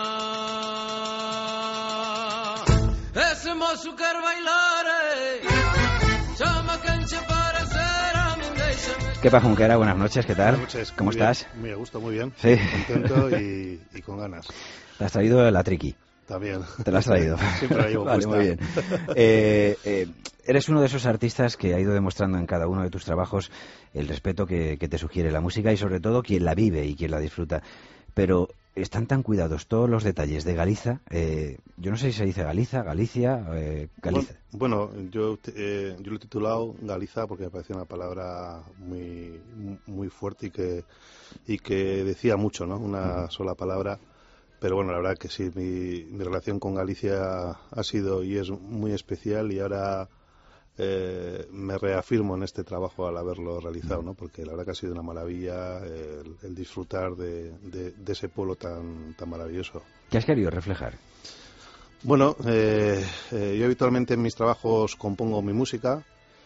Ese mozo quer bailar, eh. Chama cancha para ser a min deixame. Kepa Junquera, buenas noches, ¿qué tal? Buenas noches. ¿Cómo Muy estás? Bien, muy a gusto, muy bien. Sí. Contento y, y con ganas. Te has traído la triqui. También. Te la has traído. Siempre la llevo Vale, puesta. muy bien. Eh, eh, eres uno de esos artistas que ha ido demostrando en cada uno de tus trabajos el respeto que, que te sugiere la música y sobre todo quien la vive y quien la disfruta. Pero están tan cuidados todos los detalles de Galiza. Eh, yo no sé si se dice Galiza, Galicia, eh, Galiza. Bueno, Bueno, yo, eh, yo lo he titulado Galiza porque me parecía una palabra muy muy fuerte y que y que decía mucho, ¿no? Una sola palabra. Pero bueno, la verdad que sí, mi, mi relación con Galicia ha sido y es muy especial y ahora eh, me reafirmo en este trabajo al haberlo realizado, ¿no? Porque la verdad que ha sido una maravilla el, el disfrutar de, de, de ese pueblo tan, tan maravilloso. ¿Qué has querido reflejar? Bueno, eh, eh, yo habitualmente en mis trabajos compongo mi música,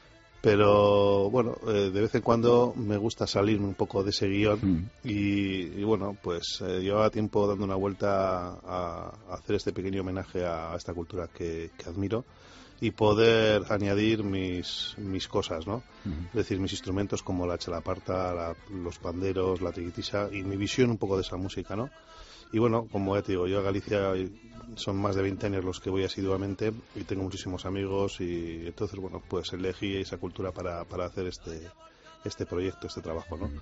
pero bueno, eh, de vez en cuando me gusta salirme un poco de ese guión mm. y, y bueno, pues eh, llevaba tiempo dando una vuelta a, a hacer este pequeño homenaje a, a esta cultura que, que admiro y poder añadir mis, mis cosas, ¿no? Mm. Es decir, mis instrumentos como la chalaparta, la, los panderos, la triquitisa y mi visión un poco de esa música, ¿no? Y bueno, como ya te digo, yo a Galicia son más de veinte años los que voy asiduamente y tengo muchísimos amigos y entonces, bueno, pues elegí esa cultura para, para hacer este este proyecto, este trabajo, ¿no?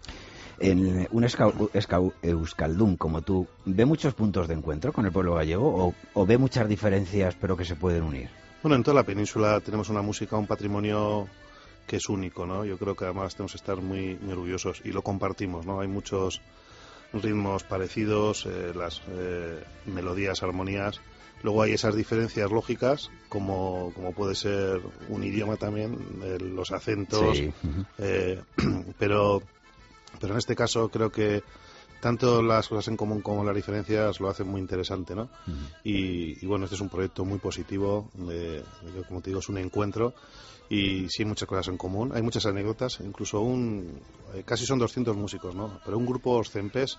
En un escau, escau, euskaldún como tú, ¿ve muchos puntos de encuentro con el pueblo gallego o, o ve muchas diferencias pero que se pueden unir? Bueno, en toda la península tenemos una música, un patrimonio que es único, ¿no? Yo creo que además tenemos que estar muy, muy orgullosos y lo compartimos, ¿no? Hay muchos ritmos parecidos, eh, las eh, melodías, armonías. Luego hay esas diferencias lógicas, como, como puede ser un idioma también, eh, los acentos, sí. uh-huh. eh, pero, pero en este caso creo que tanto las cosas en común como las diferencias lo hacen muy interesante, ¿no? Uh-huh. Y, y bueno, este es un proyecto muy positivo, de, de, como te digo, es un encuentro. Y sí hay muchas cosas en común, hay muchas anécdotas, incluso un eh, casi son doscientos músicos, ¿no? Pero un grupo Orzempés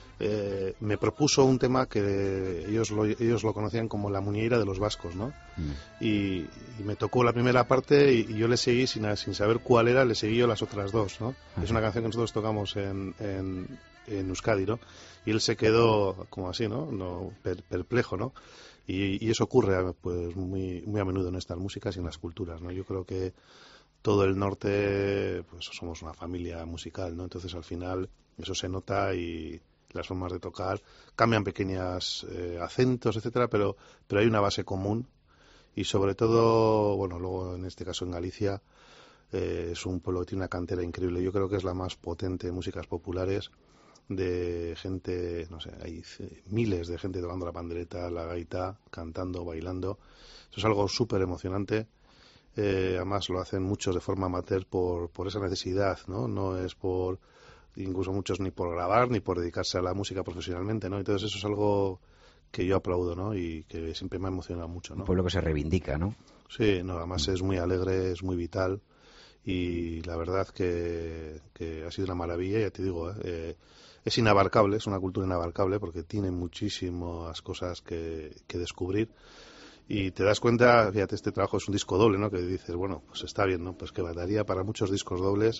eh, me propuso un tema que ellos lo, ellos lo conocían como la muñeira de los vascos, ¿no? Mm. Y, y me tocó la primera parte y, y yo le seguí sin, sin saber cuál era, le seguí yo las otras dos, ¿no? Ajá. Es una canción que nosotros tocamos en, en, en Euskadi, ¿no? Y él se quedó como así, ¿no? no per, perplejo, ¿no? Y, y eso ocurre pues muy muy a menudo en estas músicas y en las culturas, ¿no? Yo creo que todo el norte pues somos una familia musical, ¿no? Entonces al final eso se nota y las formas de tocar cambian pequeños eh, acentos, etcétera, pero pero hay una base común y sobre todo, bueno, luego en este caso en Galicia eh, es un pueblo que tiene una cantera increíble. Yo creo que es la más potente de músicas populares, de gente, no sé, hay miles de gente tocando la pandereta, la gaita, cantando, bailando. Eso es algo súper emocionante. Eh, además lo hacen muchos de forma amateur por, por esa necesidad, ¿no? No es por, incluso muchos ni por grabar ni por dedicarse a la música profesionalmente, ¿no? Entonces eso es algo que yo aplaudo, ¿no? Y que siempre me ha emocionado mucho, ¿no? Un pueblo que se reivindica, ¿no? Sí, no, además es muy alegre, es muy vital y la verdad que, que ha sido una maravilla, ya te digo, ¿eh? eh es inabarcable, es una cultura inabarcable porque tiene muchísimas cosas que, que descubrir y te das cuenta, fíjate, este trabajo es un disco doble, ¿no? Que dices, bueno, pues está bien, ¿no? Pues que daría para muchos discos dobles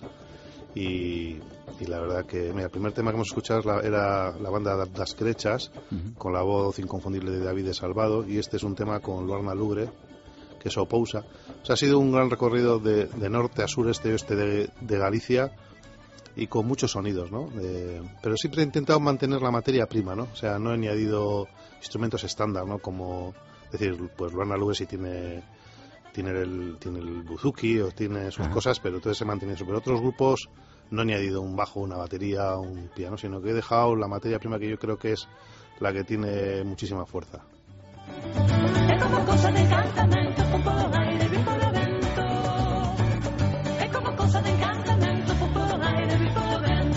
y, y la verdad que, mira, el primer tema que hemos escuchado la, era la banda Das Crechas, uh-huh. con la voz inconfundible de David de Salvado y este es un tema con Luarna Lugre, que es Opousa. O sea, ha sido un gran recorrido de, de norte a sur, este y oeste de, de Galicia y con muchos sonidos, ¿no? Eh, pero siempre he intentado mantener la materia prima, ¿no? O sea, no he añadido instrumentos estándar, ¿no? Como, es decir, pues Luana Lube sí tiene tiene el tiene el buzuki o tiene sus Ajá. cosas, pero entonces se mantiene eso. Pero otros grupos no he añadido un bajo, una batería, un piano, sino que he dejado la materia prima que yo creo que es la que tiene muchísima fuerza. Es como cosa de encantamento, un poco de aire, un poco de vento. Es como cosa de encantamento, un poco de aire, un poco de vento.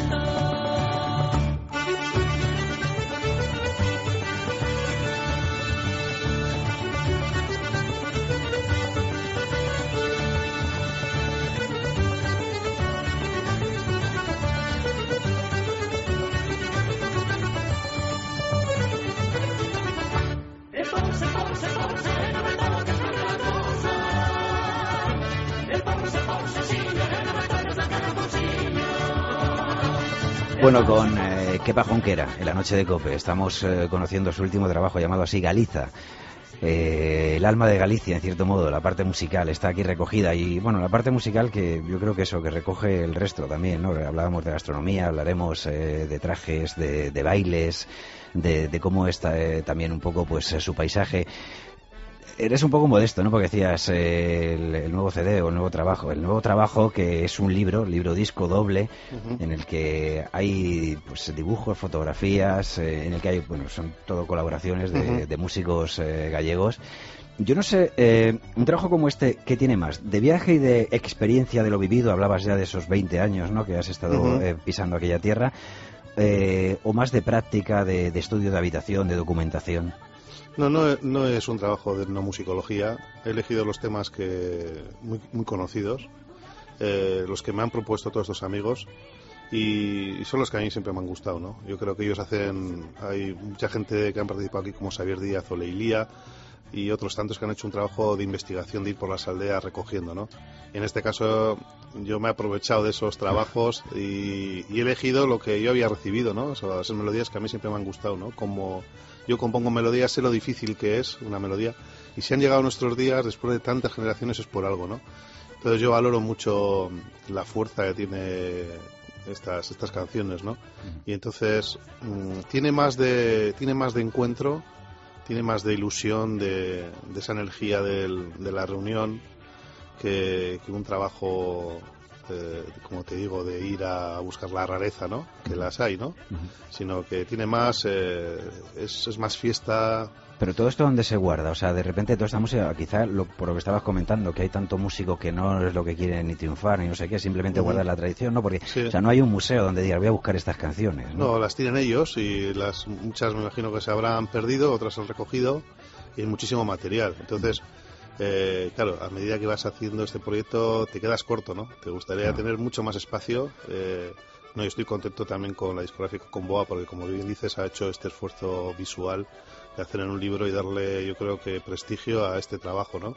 Bueno, con eh, Kepa Jonquera, en la noche de COPE, estamos eh, conociendo su último trabajo llamado así, Galiza. Eh, el alma de Galicia, en cierto modo, la parte musical está aquí recogida y, bueno, la parte musical que yo creo que eso, que recoge el resto también, ¿no? Hablábamos de gastronomía, hablaremos eh, de trajes, de, de bailes, de, de cómo está eh, también un poco, pues, eh, su paisaje. Eres un poco modesto, ¿no? Porque decías eh, el, el nuevo C D o el nuevo trabajo. El nuevo trabajo que es un libro, libro disco doble, uh-huh. en el que hay pues dibujos, fotografías, eh, en el que hay, bueno, son todo colaboraciones de, uh-huh. de músicos eh, gallegos. Yo no sé, eh, un trabajo como este, ¿qué tiene más? ¿De viaje y de experiencia de lo vivido? Hablabas ya de esos veinte años, ¿no? Que has estado uh-huh. eh, pisando aquella tierra. Eh, ¿O más de práctica, de, de estudio de habitación, de documentación? No, no, no es un trabajo de etnomusicología. He elegido los temas que muy, muy conocidos, eh, los que me han propuesto todos estos amigos, y, y son los que a mí siempre me han gustado, ¿no? Yo creo que ellos hacen... Hay mucha gente que han participado aquí, como Xavier Díaz o Leilía, y otros tantos que han hecho un trabajo de investigación, de ir por las aldeas recogiendo, ¿no? En este caso yo me he aprovechado de esos trabajos y, y he elegido lo que yo había recibido, ¿no? O sea, esas melodías que a mí siempre me han gustado, ¿no? Como yo compongo melodías, sé lo difícil que es una melodía, y si han llegado nuestros días después de tantas generaciones es por algo, ¿no? Entonces yo valoro mucho la fuerza que tiene estas estas canciones, ¿no? Y entonces mmm, tiene más de tiene más de encuentro, tiene más de ilusión, de, de esa energía del, de la reunión, que, que un trabajo, eh, como te digo, de ir a buscar la rareza, ¿no? Que las hay, ¿no? Uh-huh. Sino que tiene más, eh, es, es más fiesta. Pero todo esto, ¿dónde se guarda? O sea, de repente toda esta música, quizá lo, por lo que estabas comentando, que hay tanto músico que no es lo que quiere ni triunfar ni no sé qué, simplemente uh-huh. guardar la tradición, ¿no? Porque, sí. o sea, no hay un museo donde digas, voy a buscar estas canciones, ¿no? No, las tienen ellos, y las muchas me imagino que se habrán perdido, otras han recogido, y hay muchísimo material. Entonces, eh, claro, a medida que vas haciendo este proyecto te quedas corto, ¿no? Te gustaría no. tener mucho más espacio. Eh, no, yo estoy contento también con la discográfica, con Boa, porque como bien dices, ha hecho este esfuerzo visual de hacer en un libro y darle, yo creo que, prestigio a este trabajo, ¿no?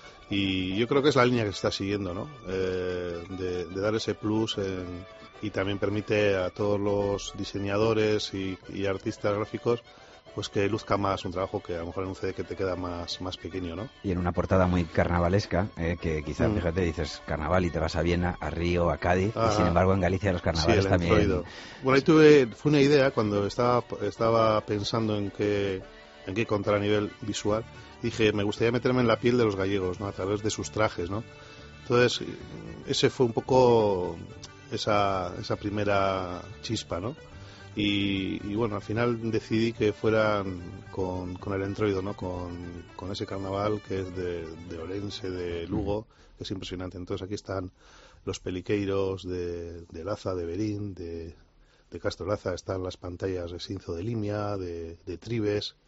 Y yo creo que es la línea que se está siguiendo, ¿no? Eh, de, de dar ese plus en, y también permite a todos los diseñadores y, y artistas gráficos pues que luzca más un trabajo que a lo mejor en un C D que te queda más, más pequeño, ¿no? Y en una portada muy carnavalesca, eh, que quizás, mm. fíjate, dices carnaval y te vas a Viena, a Río, a Cádiz, ah, y sin embargo en Galicia los carnavales sí, también... Entroido. Bueno, ahí tuve, fue una idea cuando estaba, estaba pensando en qué, en qué contar a nivel visual. Dije, me gustaría meterme en la piel de los gallegos, ¿no? A través de sus trajes, ¿no? Entonces, ese fue un poco esa, esa primera chispa, ¿no? Y, y bueno, al final decidí que fueran con, con el entroido, ¿no? Con, con ese carnaval que es de, de Orense, de Lugo, que es impresionante. Entonces aquí están los peliqueiros de, de Laza, de Berín, de, de Castro Laza, están las pantallas de Sinzo de Limia, de, de Tribes,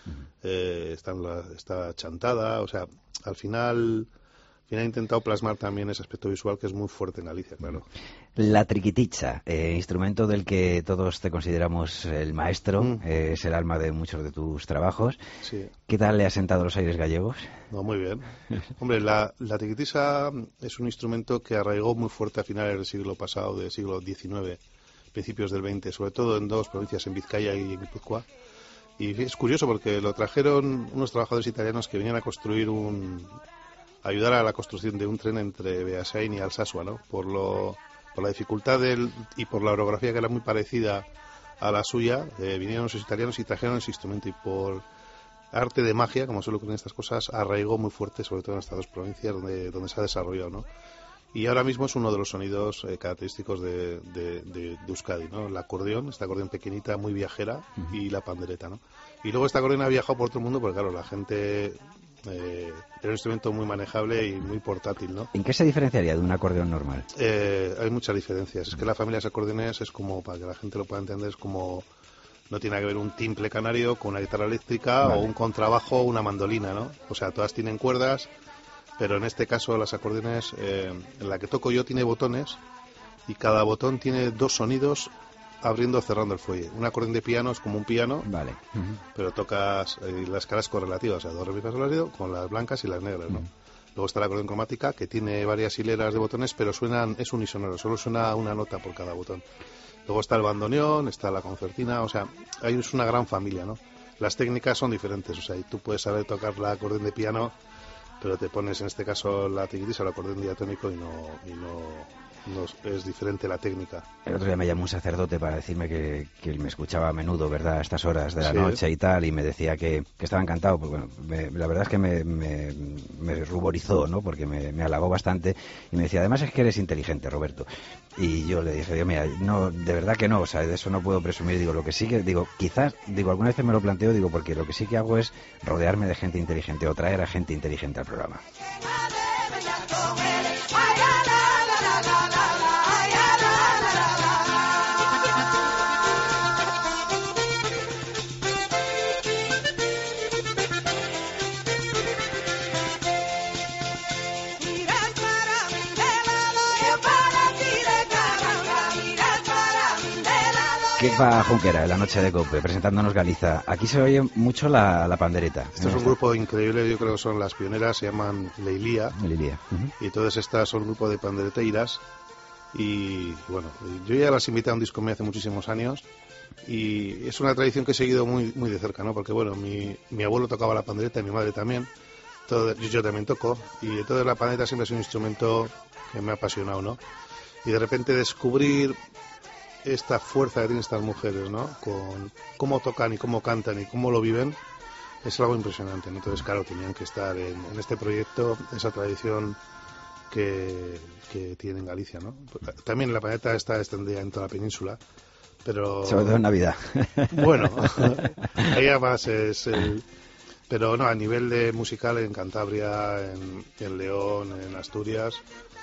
eh, están la, está Chantada, o sea, al final... Al final he intentado plasmar también ese aspecto visual que es muy fuerte en Galicia, claro. La triquiticha, eh, instrumento del que todos te consideramos el maestro, mm. eh, es el alma de muchos de tus trabajos. Sí. ¿Qué tal le ha sentado los aires gallegos? No, muy bien. Hombre, la, la triquiticha es un instrumento que arraigó muy fuerte a finales del siglo pasado, del siglo diecinueve, principios del veinte, sobre todo en dos provincias, en Vizcaya y en Guipúzcoa. Y es curioso porque lo trajeron unos trabajadores italianos que venían a construir un... ayudar a la construcción de un tren entre Beasain y Alsasua, ¿no? Por, lo, por la dificultad del, y por la orografía que era muy parecida a la suya, eh, vinieron los italianos y trajeron ese instrumento, y por arte de magia, como suele ocurrir en estas cosas, arraigó muy fuerte, sobre todo en estas dos provincias donde, donde se ha desarrollado, ¿no? Y ahora mismo es uno de los sonidos eh, característicos de, de, de, de Euskadi, ¿no? El acordeón, esta acordeón pequeñita, muy viajera, uh-huh. y la pandereta, ¿no? Y luego esta acordeón ha viajado por todo el mundo porque, claro, la gente... Eh, es un instrumento muy manejable y muy portátil, ¿no? ¿En qué se diferenciaría de un acordeón normal? Eh, hay muchas diferencias. Es que la familia de acordeones es como, para que la gente lo pueda entender, es como... No tiene que ver un timple canario con una guitarra eléctrica, vale, o un contrabajo o una mandolina, ¿no? O sea, todas tienen cuerdas, pero en este caso las acordeones, eh, en la que toco yo, tiene botones, y cada botón tiene dos sonidos abriendo o cerrando el fuelle. Un acordeón de piano es como un piano, vale, uh-huh. pero tocas eh, las escalas correlativas, o sea, do, re, mi, fa, sol, la, si, do, con las blancas y las negras, ¿no? Uh-huh. Luego está el acordeón cromática, que tiene varias hileras de botones, pero suenan, es unisonoro, solo suena una nota por cada botón. Luego está el bandoneón, está la concertina, o sea, hay es una gran familia, ¿no? Las técnicas son diferentes, o sea, y tú puedes saber tocar la acordeón de piano, pero te pones en este caso la triquiticha o el acordeón diatónico y no, y no, nos, es diferente la técnica. El otro día me llamó un sacerdote para decirme que, que él me escuchaba a menudo, ¿verdad?, a estas horas de la Sí. noche y tal, y me decía que, que estaba encantado. Pues bueno, me- la verdad es que me, me, me ruborizó, ¿no?, porque me, me halagó bastante, y me decía, además es que eres inteligente, Roberto. Y yo le dije, Dios, mira, no, de verdad que no, o sea, de eso no puedo presumir. Digo, lo que sí que, digo, quizás, digo, alguna vez me lo planteo, digo, porque lo que sí que hago es rodearme de gente inteligente o traer a gente inteligente al programa. ¿Qué va Junquera en la noche de COPE, presentándonos Galiza? Aquí se oye mucho la, la pandereta. Este es un grupo increíble, yo creo que son las pioneras, se llaman Leilía. Leilía. Uh-huh. Y todas estas son un grupo de pandereteiras. Y bueno, yo ya las invité a un disco mío hace muchísimos años. Y es una tradición que he seguido muy muy de cerca, ¿no? Porque bueno, mi, mi abuelo tocaba la pandereta y mi madre también. Todo, yo, yo también toco. Y entonces la pandereta siempre es un instrumento que me ha apasionado, ¿no? Y de repente descubrir esta fuerza que tienen estas mujeres, ¿no? Con cómo tocan y cómo cantan y cómo lo viven, es algo impresionante, ¿no? Entonces, claro, tenían que estar en, en este proyecto, esa tradición que, que tiene en Galicia, ¿no? También la pandereta está extendida en toda la península, pero... Sobre todo en Navidad. Bueno, ahí además es el... Pero no, a nivel de musical en Cantabria, en, en León, en Asturias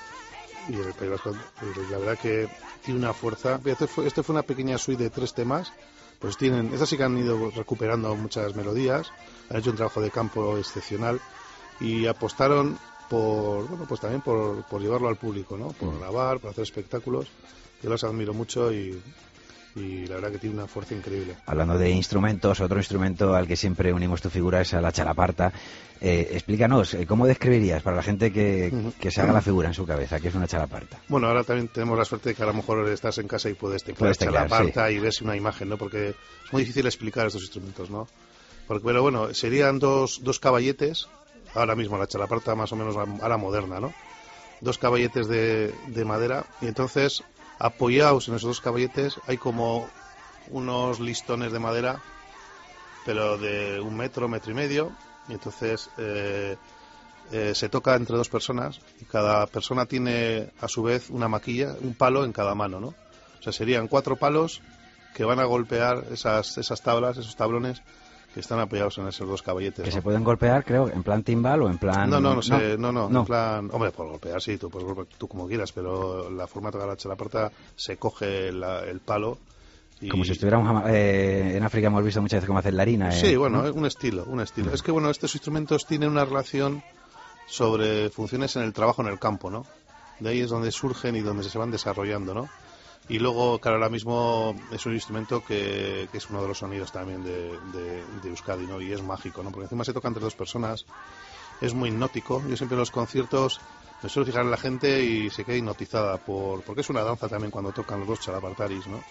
y en el País Vasco, la verdad que tiene una fuerza. Este fue, este fue una pequeña suite de tres temas, pues tienen, estas sí que han ido recuperando muchas melodías, han hecho un trabajo de campo excepcional y apostaron por, bueno, pues también por, por llevarlo al público, ¿no? Por grabar, por hacer espectáculos. Yo los admiro mucho y, y la verdad que tiene una fuerza increíble. Hablando de instrumentos, otro instrumento al que siempre unimos tu figura es a la chalaparta. Eh, explícanos, ¿cómo describirías para la gente que, que se haga la figura en su cabeza qué es una chalaparta? Bueno, ahora también tenemos la suerte de que a lo mejor estás en casa y puedes teclar, Puedes teclar, chalaparta sí. y ves una imagen, ¿no? Porque es muy difícil explicar estos instrumentos, ¿no? Porque, pero bueno, serían dos, dos caballetes, ahora mismo la chalaparta más o menos a la moderna, ¿no? Dos caballetes de, de madera y entonces apoyados en esos dos caballetes hay como unos listones de madera, pero de un metro, metro y medio, y entonces eh, eh, se toca entre dos personas y cada persona tiene a su vez una maquilla, un palo en cada mano, ¿no? O sea, serían cuatro palos que van a golpear esas, esas tablas, esos tablones que están apoyados en esos dos caballetes. Que ¿no? se pueden golpear, creo, en plan timbal o en plan... No, no, no, sé, no, no, no. en plan... Hombre, por golpear, sí, tú, puedes golpear, tú como quieras, pero la forma de tocar la chalaparta se coge la, el palo y... Como si estuviéramos... Eh, en África hemos visto muchas veces cómo hacen la harina. Eh, Sí, bueno, ¿no? es un estilo, un estilo. Es que, bueno, estos instrumentos tienen una relación sobre funciones en el trabajo en el campo, ¿no? De ahí es donde surgen y donde se van desarrollando, ¿no? Y luego, claro, ahora mismo es un instrumento que, que es uno de los sonidos también de, de, de Euskadi, ¿no? Y es mágico, ¿no? Porque encima se toca entre dos personas, es muy hipnótico. Yo siempre en los conciertos me suelo fijar en la gente y se queda hipnotizada, por porque es una danza también cuando tocan los dos chalapartaris, ¿no?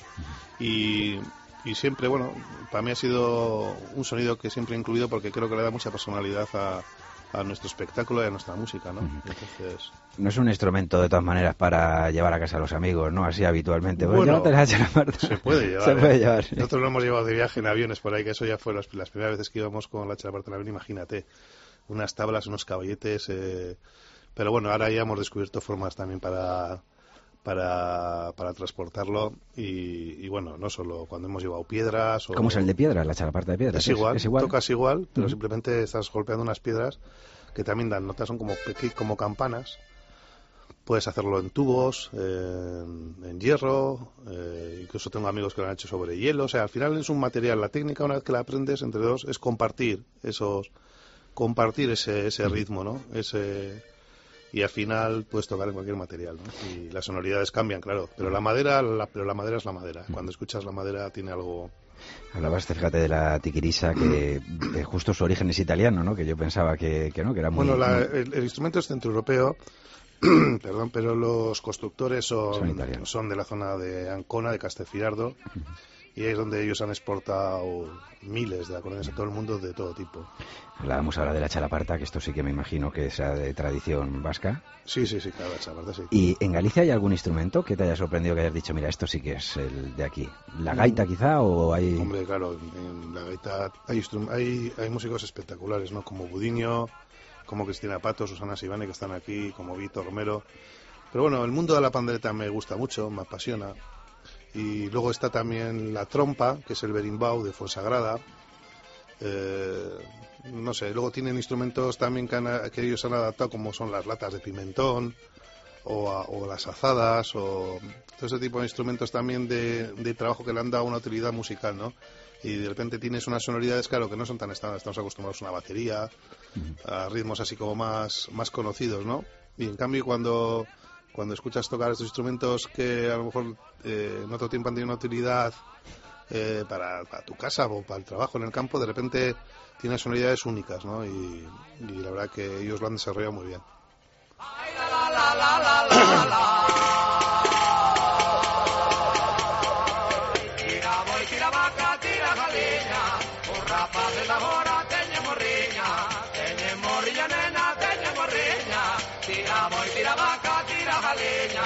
Y, y siempre, bueno, para mí ha sido un sonido que siempre he incluido porque creo que le da mucha personalidad a, a nuestro espectáculo y a nuestra música, ¿no? Entonces... No es un instrumento, de todas maneras, para llevar a casa a los amigos, ¿no? Así habitualmente. Pues Bueno, llévate la chalaparta. se puede llevar. Se puede ¿eh? llevar, sí. Nosotros lo hemos llevado de viaje en aviones por ahí, que eso ya fue las, las primeras veces que íbamos con la chalaparta en avión, imagínate. Unas tablas, unos caballetes. Eh... Pero bueno, ahora ya hemos descubierto formas también para... Para, para transportarlo y, y bueno, no solo cuando hemos llevado piedras o... ¿Cómo es el de piedra, la chalaparta de piedra? Es igual, ¿Es igual? tocas igual, pero Uh-huh. simplemente estás golpeando unas piedras que también dan notas, son como, peque- como campanas. Puedes hacerlo en tubos, eh, en, en hierro, eh, incluso tengo amigos que lo han hecho sobre hielo. O sea, al final es un material. La técnica, una vez que la aprendes entre dos, es compartir esos, compartir ese, ese ritmo, ¿no? Ese... Y al final puedes tocar en cualquier material, ¿no? Y las sonoridades cambian, claro. Pero la madera, la, pero la madera es la madera. Cuando escuchas la madera tiene algo... Hablabas, fíjate, de la tiquirisa, que eh, justo su origen es italiano, ¿no? Que yo pensaba que, que no, que era muy... Bueno, la, muy... el, el instrumento es centroeuropeo, perdón, pero los constructores son, Son italianos. son de la zona de Ancona, de Castelfidardo. y es donde ellos han exportado miles de acordeones a todo el mundo de todo tipo. Hablábamos ahora de la chalaparta, que esto sí que me imagino que sea de tradición vasca. Sí, sí, sí, claro, la chalaparta sí. ¿Y en Galicia hay algún instrumento que te haya sorprendido, que hayas dicho, mira, esto sí que es el de aquí? ¿La gaita quizá o hay...? Hombre, claro, en la gaita hay, hay, hay músicos espectaculares, ¿no? Como Budiño, como Cristina Pato, Susana Sibane, que están aquí, como Víctor Romero. Pero bueno, el mundo de la pandereta me gusta mucho, me apasiona. Y luego está también la trompa, que es el berimbau de Fuensagrada. Eh, no sé, luego tienen instrumentos también que, han, que ellos han adaptado, como son las latas de pimentón o, a, o las azadas, o todo ese tipo de instrumentos también de, de trabajo que le han dado una utilidad musical, ¿no? Y de repente tienes unas sonoridades, claro, que no son tan estándar. Estamos acostumbrados a una batería, a ritmos así como más, más conocidos, ¿no? Y en cambio cuando... Cuando escuchas tocar estos instrumentos que a lo mejor eh, en otro tiempo han tenido una utilidad eh, para, para tu casa o para el trabajo en el campo, de repente tiene sonoridades únicas, ¿no? Y, y la verdad que ellos lo han desarrollado muy bien. Tira voy, tira vaca, tira jaleña.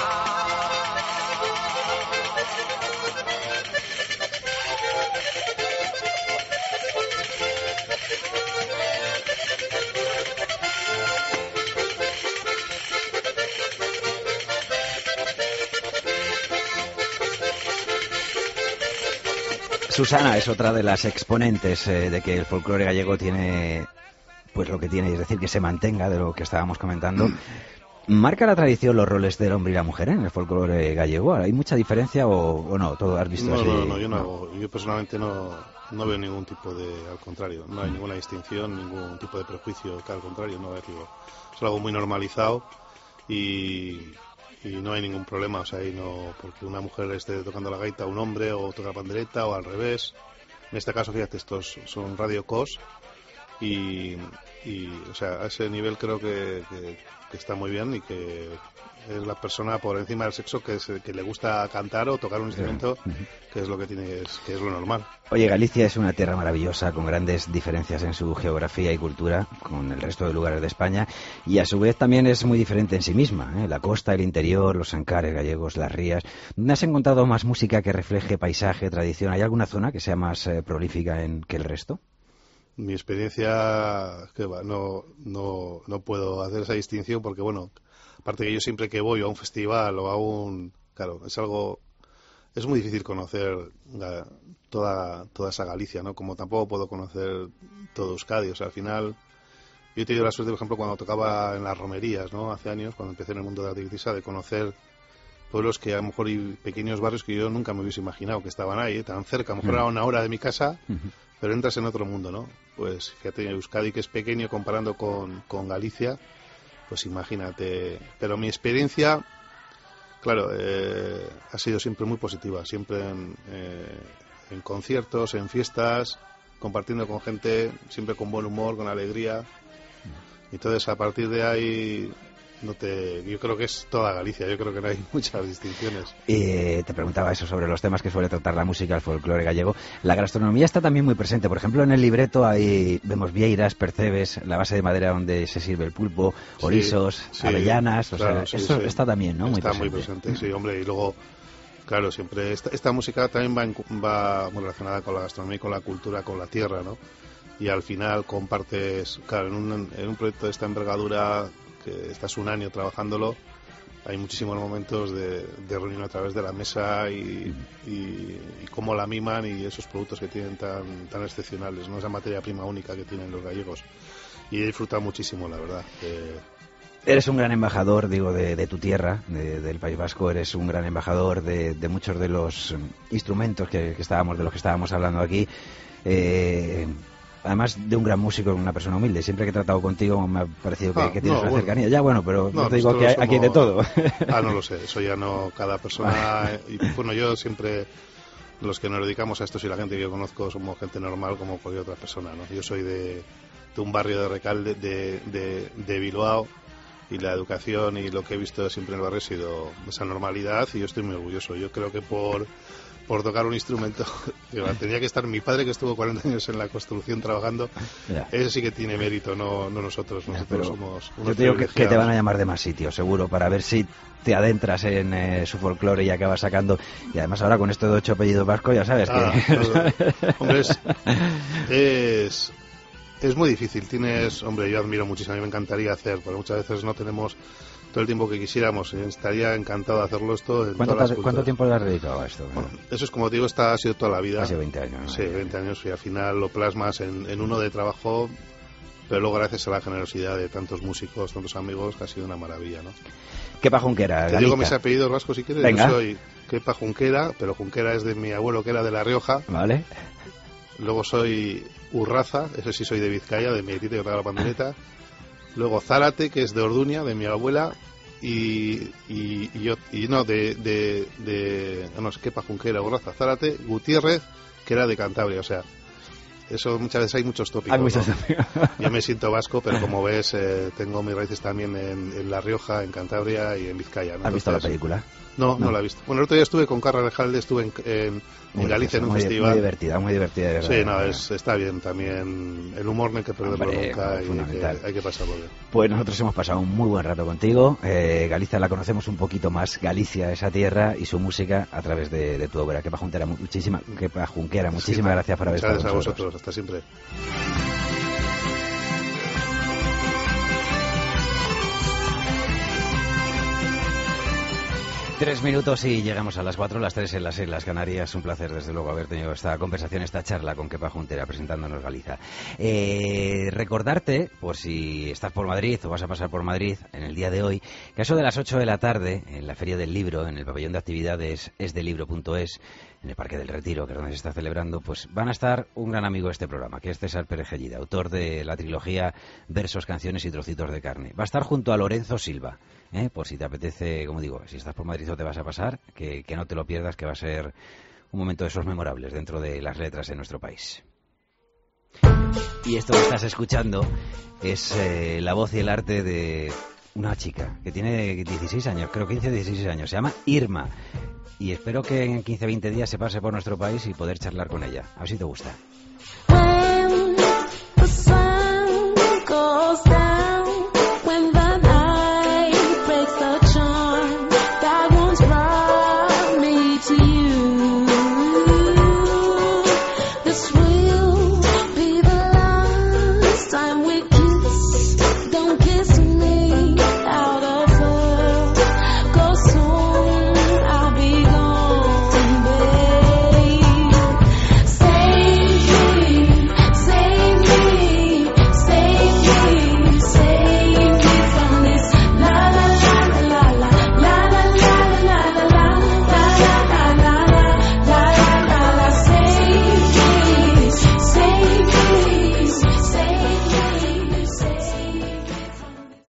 Susana es otra de las exponentes eh, de que el folclore gallego tiene pues lo que tiene, es decir, que se mantenga, de lo que estábamos comentando. ¿Marca la tradición los roles del hombre y la mujer en el folclore gallego? ¿Hay mucha diferencia o, o no? ¿Todo has visto no, así? No, no, yo, no, yo personalmente no, no veo ningún tipo de... Al contrario, no hay ninguna distinción, ningún tipo de prejuicio, que al contrario, no es, digo, es algo muy normalizado y, y no hay ningún problema, o sea, ahí no, porque una mujer esté tocando la gaita, un hombre, o toca la pandereta, o al revés. En este caso, fíjate, estos son Radio Cos. Y, y, o sea, a ese nivel creo que, que, que está muy bien y que es la persona por encima del sexo que, es, que le gusta cantar o tocar un instrumento, que es lo que tiene, es, que es lo normal. Oye, Galicia es una tierra maravillosa, con grandes diferencias en su geografía y cultura con el resto de lugares de España, y a su vez también es muy diferente en sí misma, ¿eh? La costa, el interior, los ancares gallegos, las rías. ¿Dónde has encontrado más música que refleje paisaje, tradición? ¿Hay alguna zona que sea más eh, prolífica en, que el resto? Mi experiencia, que va, no, no, no puedo hacer esa distinción porque, bueno, aparte que yo siempre que voy a un festival o a un... Claro, es algo... Es muy difícil conocer toda, toda esa Galicia, ¿no? Como tampoco puedo conocer todo Euskadi. O sea, al final... Yo he tenido la suerte, por ejemplo, cuando tocaba en las romerías, ¿no? Hace años, cuando empecé en el mundo de la tigritisa, de conocer pueblos que a lo mejor y pequeños barrios que yo nunca me hubiese imaginado que estaban ahí, ¿eh? Tan cerca. A lo mejor era una hora de mi casa... Pero entras en otro mundo, ¿no? Pues fíjate, Euskadi, que es pequeño comparando con, con Galicia, pues imagínate. Pero mi experiencia, claro, eh, ha sido siempre muy positiva. Siempre en, eh, en conciertos, en fiestas, compartiendo con gente, siempre con buen humor, con alegría. Entonces, a partir de ahí... No te, yo creo que es toda Galicia, yo creo que no hay muchas distinciones. Eh, te preguntaba eso sobre los temas que suele tratar la música, el folclore gallego. La gastronomía está también muy presente. Por ejemplo, en el libreto ahí vemos vieiras, percebes, la base de madera donde se sirve el pulpo, orizos, sí, sí, avellanas. O claro, sea, sí, eso sí. Está también, ¿no? Muy está presente. muy presente, sí, hombre. Y luego, claro, siempre esta, esta música también va, en, va muy relacionada con la gastronomía y con la cultura, con la tierra, ¿no? Y al final compartes, claro, en un, en un proyecto de esta envergadura, que estás un año trabajándolo, hay muchísimos momentos de, de reunión a través de la mesa y, y, y cómo la miman y esos productos que tienen tan, tan excepcionales, ¿no? Esa materia prima única que tienen los gallegos. Y he disfrutado muchísimo, la verdad. Eh, Eres un gran embajador, digo, de, de tu tierra, de, del País Vasco. Eres un gran embajador de, de muchos de los instrumentos que, que estábamos, de los que estábamos hablando aquí. Eh, Además de un gran músico, una persona humilde. Siempre que he tratado contigo me ha parecido que, ah, que tienes no, una bueno. cercanía. Ya, bueno, pero no, no te digo que hay, somos... aquí hay de todo. Ah, no lo sé. Eso ya no... Cada persona... y bueno, yo siempre... Los que nos dedicamos a esto, y la gente que yo conozco, somos gente normal como cualquier otra persona, ¿no? Yo soy de, de un barrio de Recalde, de, de, de Bilbao, y la educación y lo que he visto siempre en el barrio ha sido esa normalidad, y yo estoy muy orgulloso. Yo creo que por... por tocar un instrumento. Tenía que estar mi padre, que estuvo cuarenta años en la construcción trabajando. Ya. Ese sí que tiene mérito, no, no nosotros. Nosotros Pero somos unos yo te digo que, que te privilegiados. van a llamar de más sitios, seguro, para ver si te adentras en eh, su folclore y acabas sacando. Y además ahora con esto de ocho apellidos vascos, ya sabes Ah, que... no, no. Hombre, es, es, es muy difícil. Tienes, hombre, yo admiro muchísimo, a mí me encantaría hacer, pero muchas veces no tenemos todo el tiempo que quisiéramos. Estaría encantado de hacerlo esto en ¿Cuánto, todas las te- ¿Cuánto culturas. tiempo le has dedicado a esto? Bueno, eso es, como te digo, esta ha sido toda la vida. Hace veinte años, ¿no? Sí, veinte años, y al final lo plasmas en, en uno de trabajo, pero luego gracias a la generosidad de tantos músicos, tantos amigos, que ha sido una maravilla, ¿no? Kepa Junquera, Te digo Galiza. mis apellidos vascos si quieres. Venga. Yo soy Kepa Junquera, pero Junquera es de mi abuelo, que era de La Rioja. Vale. Luego soy Urraza, ese sí soy de Vizcaya, de mi tita que toca la pandereta. Luego Zárate, que es de Orduña, de mi abuela. Y, y, y yo, y no, de, de, de no, es Kepa Junquera, Urraza, Zárate, Gutiérrez, que era de Cantabria, o sea, eso muchas veces hay muchos tópicos. Hay muchos ¿no? tópicos. Yo me siento vasco, pero como ves, eh, tengo mis raíces también en, en La Rioja, en Cantabria y en Vizcaya, ¿no? ¿Has visto la Entonces, película? No, no, No. la he visto. Bueno, el otro día estuve con Carra Rejalde, estuve en, en, en Galicia en un muy, festival. Muy divertida, muy divertida, de verdad. Sí, no, es, está bien también. El humor no hay que perderlo Hombre, nunca y hay fundamental. que, hay que pasarlo bien. Pues nosotros hemos pasado un muy buen rato contigo. Eh, Galicia la conocemos un poquito más. Galicia, esa tierra y su música a través de, de tu obra. Kepa Junquera, muchísima, Kepa Junquera, muchísimas Sí, gracias por haber muchas estado gracias con a nosotros. vosotros. Hasta siempre. Tres minutos y llegamos a las cuatro, las tres en las Islas Canarias. Un placer, desde luego, haber tenido esta conversación, esta charla con Kepa Junquera presentándonos Galiza. Eh, recordarte, por si estás por Madrid o vas a pasar por Madrid en el día de hoy, que a eso de las ocho de la tarde, en la Feria del Libro, en el pabellón de actividades esdelibro punto es, en el Parque del Retiro, que es donde se está celebrando, pues van a estar un gran amigo de este programa, que es César Pérez Gellida, autor de la trilogía Versos, Canciones y Trocitos de Carne. Va a estar junto a Lorenzo Silva, ¿eh? Por si te apetece, como digo, si estás por Madrid o te vas a pasar, que, que no te lo pierdas, que va a ser un momento de esos memorables dentro de las letras de nuestro país. Y esto que estás escuchando es eh, la voz y el arte de una chica que tiene dieciséis años, creo quince o dieciséis años, se llama Irma. Y espero que en quince o veinte días se pase por nuestro país y poder charlar con ella. A ver si te gusta. When the sun goes down.